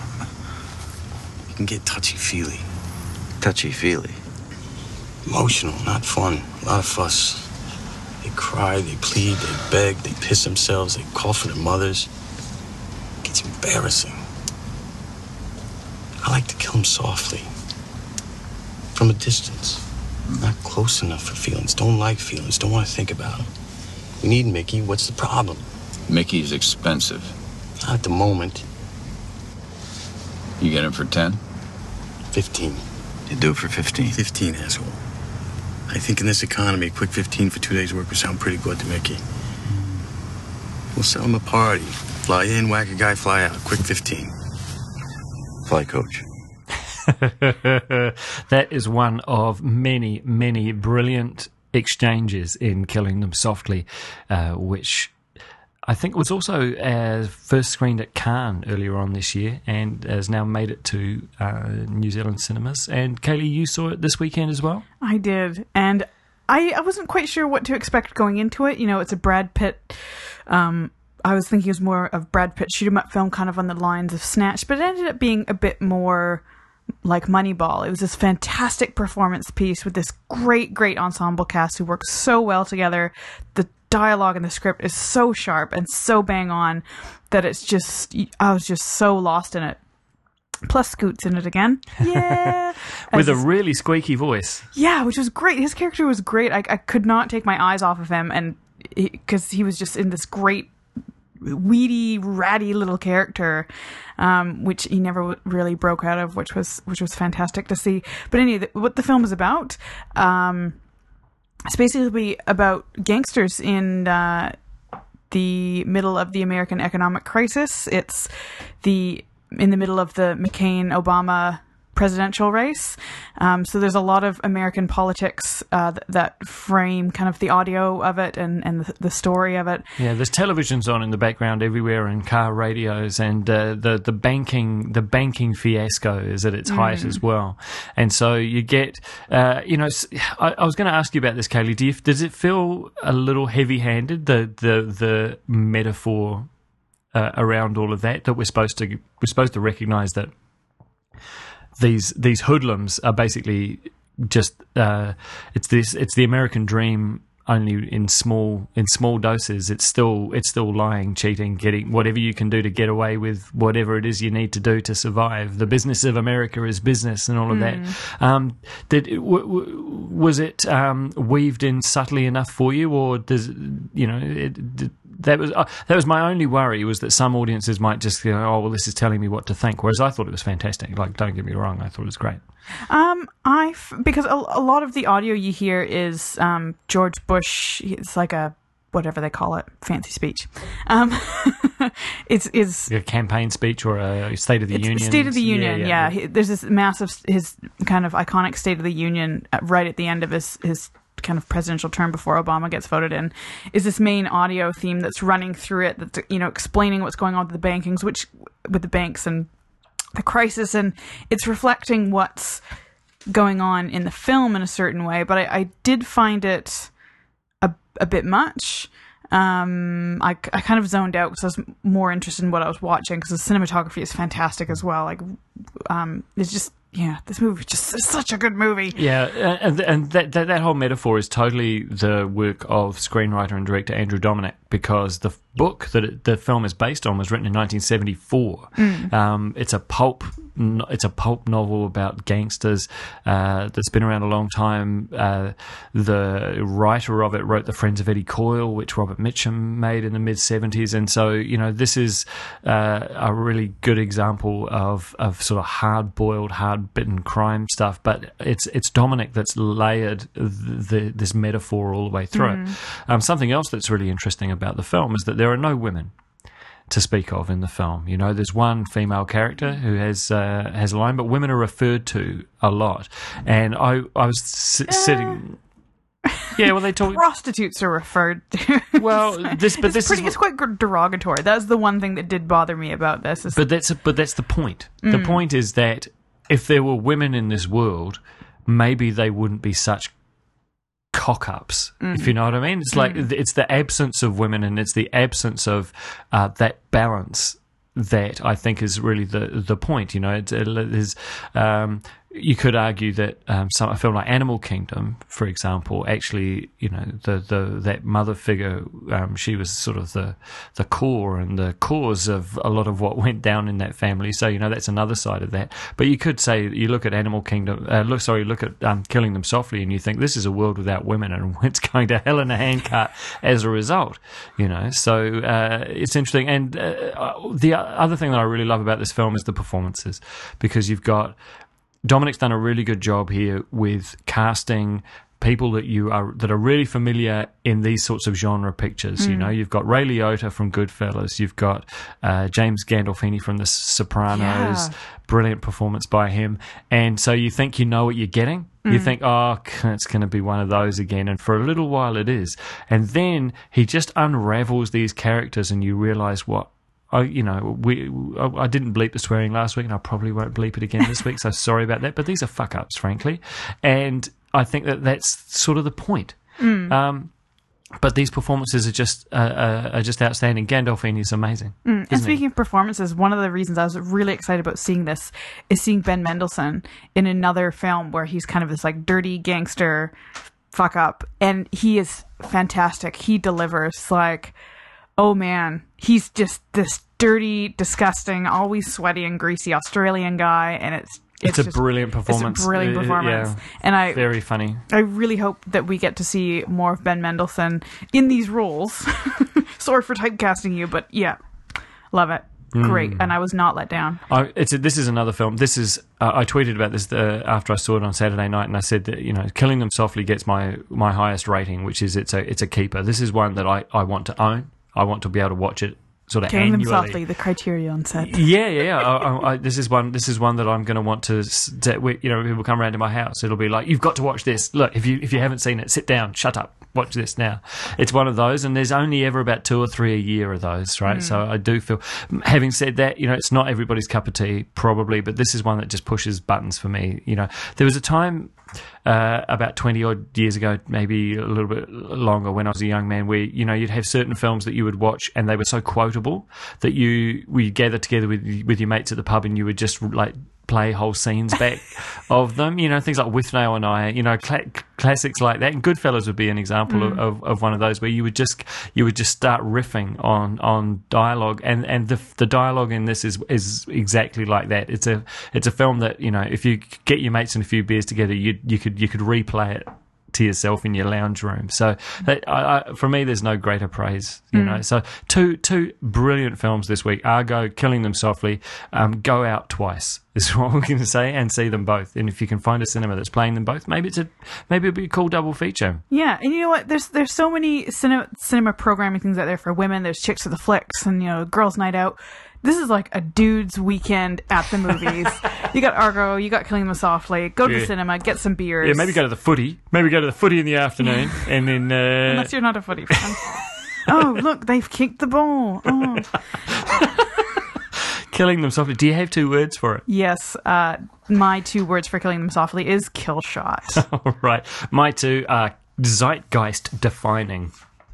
Can get touchy-feely. Touchy-feely? Emotional, not fun. A lot of fuss. They cry, they plead, they beg, they piss themselves, they call for their mothers. It gets embarrassing. I like to kill them softly. From a distance. Not close enough for feelings. Don't like feelings. Don't want to think about them. We need Mickey. What's the problem? Mickey's expensive. Not at the moment. You get him for ten? Fifteen. You do it for fifteen? Fifteen, asshole. I think in this economy, a quick fifteen for two days' work would sound pretty good to Mickey. We'll sell him a party. Fly in, whack a guy, fly out. Quick fifteen. Fly coach. That is one of many, many brilliant exchanges in Killing Them Softly, uh, which I think was also uh, first screened at Cannes earlier on this year and has now made it to uh, New Zealand cinemas. And Kaylee, you saw it this weekend as well? I did. And I, I wasn't quite sure what to expect going into it. You know, it's a Brad Pitt... Um, I was thinking it was more of Brad Pitt shoot-'em-up film, kind of on the lines of Snatch, but it ended up being a bit more like Moneyball. It was this fantastic performance piece with this great, great ensemble cast who works so well together. The dialogue in the script is so sharp and so bang on that it's just, I was just so lost in it. Plus Scoot's in it again. Yeah. With a really squeaky voice. Yeah, which was great. His character was great. I, I could not take my eyes off of him, and because he, he was just in this great weedy, ratty little character, um, which he never w- really broke out of, which was which was fantastic to see. But anyway, the, what the film is about, um, it's basically about gangsters in uh, the middle of the American economic crisis. It's the in the middle of the McCain-Obama presidential race. Um, so there's a lot of American politics uh, th- that frame kind of the audio of it and, and the, the story of it. Yeah, there's televisions on in the background everywhere and car radios, and uh, the the banking the banking fiasco is at its mm. height as well. And so you get, uh, you know, I, I was going to ask you about this, Kaylee. Do you, does it feel a little heavy-handed, the the the metaphor uh, around all of that? That we're supposed to we're supposed to recognise that These these hoodlums are basically just uh, it's this it's the American dream only in small in small doses. It's still it's still lying, cheating, getting whatever you can do to get away with whatever it is you need to do to survive. The business of America is business, and all of Mm. that. Um, did w- w- was it um, weaved in subtly enough for you, or does you know it, did, that was uh, that was my only worry, was that some audiences might just go, oh well, this is telling me what to think, whereas I thought it was fantastic. Like, don't get me wrong, I thought it was great. Um, I f- because a, a lot of the audio you hear is um George Bush. It's like a whatever they call it, fancy speech. Um, it's is a campaign speech or a State of the Union. State of the Union, yeah. yeah. yeah. He, there's this massive, his kind of iconic State of the Union uh, right at the end of his his. kind of presidential term before Obama gets voted in, is this main audio theme that's running through it, that's, you know, explaining what's going on with the bankings, which with the banks and the crisis, and it's reflecting what's going on in the film in a certain way. But I, I did find it a, a bit much. Um, I, I kind of zoned out because I was more interested in what I was watching, because the cinematography is fantastic as well. Like, um, it's just, yeah, this movie is just it's such a good movie. Yeah, and and that, that that whole metaphor is totally the work of screenwriter and director Andrew Dominik, because the book that it, the film is based on was written in nineteen seventy-four. Mm. Um, it's a pulp it's a pulp novel about gangsters uh, that's been around a long time. Uh, the writer of it wrote The Friends of Eddie Coyle, which Robert Mitchum made in the mid seventies, and so you know this is uh, a really good example of of sort of hard boiled, hard bitten crime stuff. But it's it's Dominik that's layered the, the, this metaphor all the way through Mm. it. Um, something else that's really interesting about the film is that there are no women to speak of in the film. You know, there's one female character who has uh, has a line, but women are referred to a lot. And I I was s- sitting. Yeah, well, they talk. Prostitutes are referred to. Well, this, but it's this pretty, is. it's quite derogatory. That's the one thing that did bother me about this. Is But that's but that's the point. The Mm. point is that if there were women in this world, maybe they wouldn't be such cock-ups, Mm. if you know what I mean. It's like Mm. it's the absence of women, and it's the absence of uh, that balance that I think is really the the point. You know, it's, it is. Um, you could argue that um, some a film like Animal Kingdom, for example, actually, you know, the, the that mother figure, um, she was sort of the the core and the cause of a lot of what went down in that family. So you know, that's another side of that. But you could say you look at Animal Kingdom, uh, look sorry, look at um, Killing Them Softly, and you think this is a world without women, and it's going to hell in a handcart as a result. You know, so uh, it's interesting. And uh, the other thing that I really love about this film is the performances, because you've got. Dominik's done a really good job here with casting people that you are that are really familiar in these sorts of genre pictures. Mm. You know, you've got Ray Liotta from Goodfellas, you've got uh, James Gandolfini from The Sopranos, Yeah. brilliant performance by him, and so you think you know what you're getting. You Mm. think, oh, it's going to be one of those again, and for a little while it is, and then he just unravels these characters, and you realise what. I, you know, we. I didn't bleep the swearing last week, and I probably won't bleep it again this week. So sorry about that. But these are fuck ups, frankly, and I think that that's sort of the point. Mm. Um, but these performances are just uh, uh, are just outstanding. Gandolfini is amazing. Mm. And isn't speaking he? of performances, one of the reasons I was really excited about seeing this is seeing Ben Mendelsohn in another film where he's kind of this like dirty gangster fuck up, and he is fantastic. He delivers like. Oh man, he's just this dirty, disgusting, always sweaty and greasy Australian guy, and it's It's, it's a just, brilliant performance. It's a brilliant Uh, performance, yeah. and I very funny. I really hope that we get to see more of Ben Mendelsohn in these roles. Sorry for typecasting you, but yeah, love it. Great, Mm. and I was not let down. I, it's a, this is another film. This is uh, I tweeted about this uh, after I saw it on Saturday night, and I said that you know, Killing Them Softly gets my my highest rating, which is it's a it's a keeper. This is one that I, I want to own. I want to be able to watch it sort of Killing annually. Them Softly, the Criterion set. Yeah, yeah. yeah. I, I, I, this is one. This is one that I'm going to want to. to we, you know, people come around to my house. It'll be like, you've got to watch this. Look, if you if you haven't seen it, sit down, shut up, watch this now. It's one of those, and there's only ever about two or three a year of those, right? Mm. So I do feel. Having said that, you know, it's not everybody's cup of tea, probably, but this is one that just pushes buttons for me. You know, there was a time. Uh, about twenty odd years ago, maybe a little bit longer, when I was a young man, where you know you'd have certain films that you would watch, and they were so quotable that you we gather together with with your mates at the pub, and you would just like play whole scenes back of them. You know, things like Withnail and I, you know, cl- classics like that. And Goodfellas would be an example mm. of, of, of one of those where you would just you would just start riffing on, on dialogue, and, and the the dialogue in this is is exactly like that. It's a it's a film that, you know, if you get your mates and a few beers together, you you could you could replay it to yourself in your lounge room. So that, I, I, for me, there's no greater praise, you mm. know. So two two brilliant films this week: Argo, Killing Them Softly. Um, go out twice is what we're going to say, and see them both. And if you can find a cinema that's playing them both, maybe it's a maybe it'd be a cool double feature. Yeah, and you know what? There's there's so many cinema cinema programming things out there for women. There's Chicks with the Flicks, and you know, Girls' Night Out. This is like a dude's weekend at the movies. You got Argo, you got Killing Them Softly. Go to yeah. the cinema, get some beers. Yeah, maybe go to the footy. Maybe go to the footy in the afternoon, and then uh... unless you're not a footy fan. Oh, look, they've kicked the ball. Oh. Killing Them Softly. Do you have two words for it? Yes. Uh, my two words for Killing Them Softly is kill shot. All right. My two are zeitgeist defining.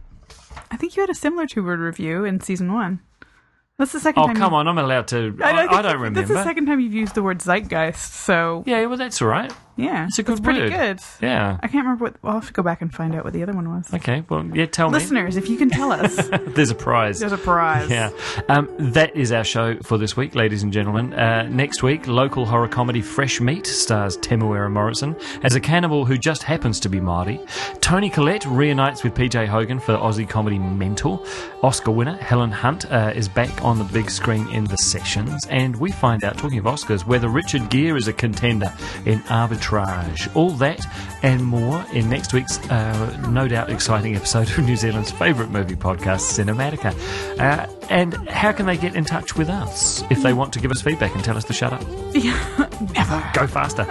I think you had a similar two-word review in season one. That's the second oh, time. Oh, come you... on. I'm allowed to. I, I, I, I don't remember. That's the second time you've used the word zeitgeist, so. Yeah, well, that's all right. Yeah. It's a good that's pretty word. good. Yeah. I can't remember what. I'll have to go back and find out what the other one was. Okay, well, yeah, tell Listeners, me. Listeners, if you can tell us. There's a prize. There's a prize. Yeah. Um, that is our show for this week, ladies and gentlemen. Uh, next week, local horror comedy Fresh Meat stars Temuera Morrison as a cannibal who just happens to be Māori. Toni Collette reunites with P J Hogan for Aussie comedy Mental. Oscar winner Helen Hunt uh, is back on the big screen in The Sessions. And we find out, talking of Oscars, whether Richard Gere is a contender in Arbitrage. All that and more in next week's uh, no doubt exciting episode of New Zealand's favourite movie podcast, Cinematica. Uh, and how can they get in touch with us if they want to give us feedback and tell us to shut up? Yeah, never. Go faster.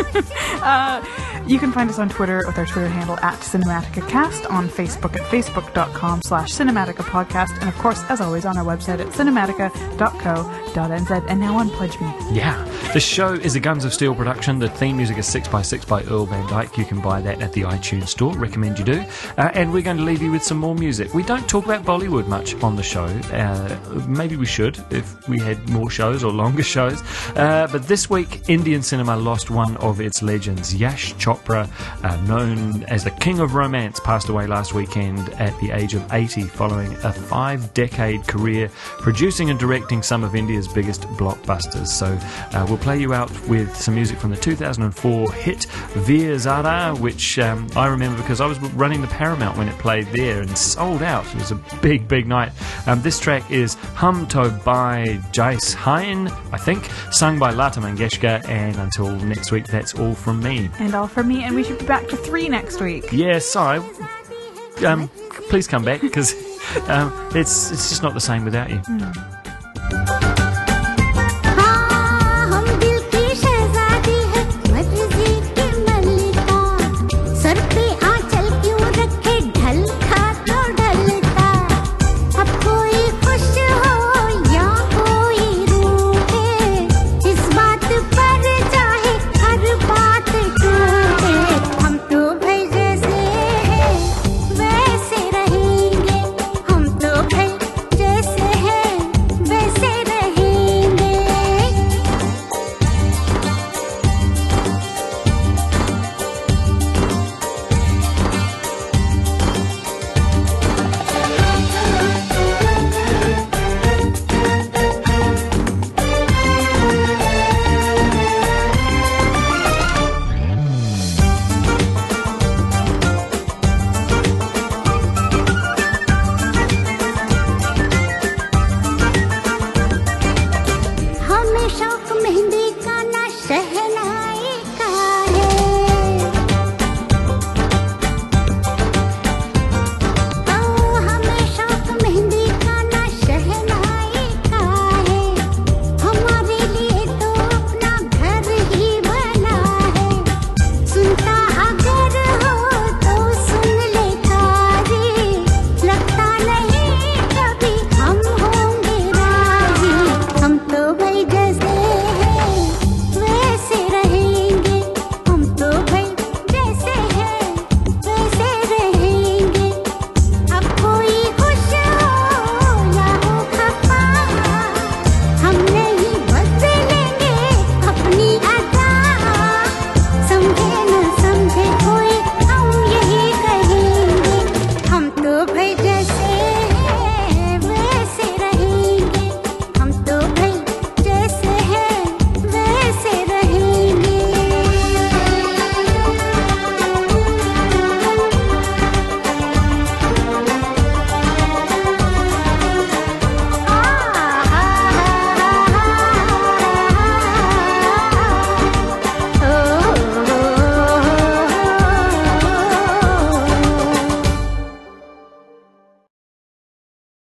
uh, you can find us on Twitter with our Twitter handle at CinematicaCast, on Facebook at facebook.com slash Cinematica Podcast, and of course, as always, on our website at cinematica dot co dot n z. And now on Pledge Me. Yeah. The show is a Guns of Steel production. The theme music is six by six by Earl Van Dyke. You can buy that at the iTunes store. Recommend you do. Uh, and we're going to leave you with some more music. We don't talk about Bollywood much on the show. Uh, maybe we should if we had more shows or longer shows. Uh, but this week, Indian cinema lost one of its legends. Yash Chopra, uh, known as the King of Romance, passed away last weekend at the age of eighty following a five-decade career producing and directing some of India's biggest blockbusters. So uh, we'll play you out with some music from the two thousand four hit Veer Zara, which um, I remember because I was running the Paramount when it played there and sold out. It was a big, big night. Um, this track is Hum To by Jais Hain, I think, sung by Lata Mangeshkar. And until next week, that's all from me. And all from me, and we should be back for three next week. Yeah, so um, please come back because um, it's, it's just not the same without you. Mm.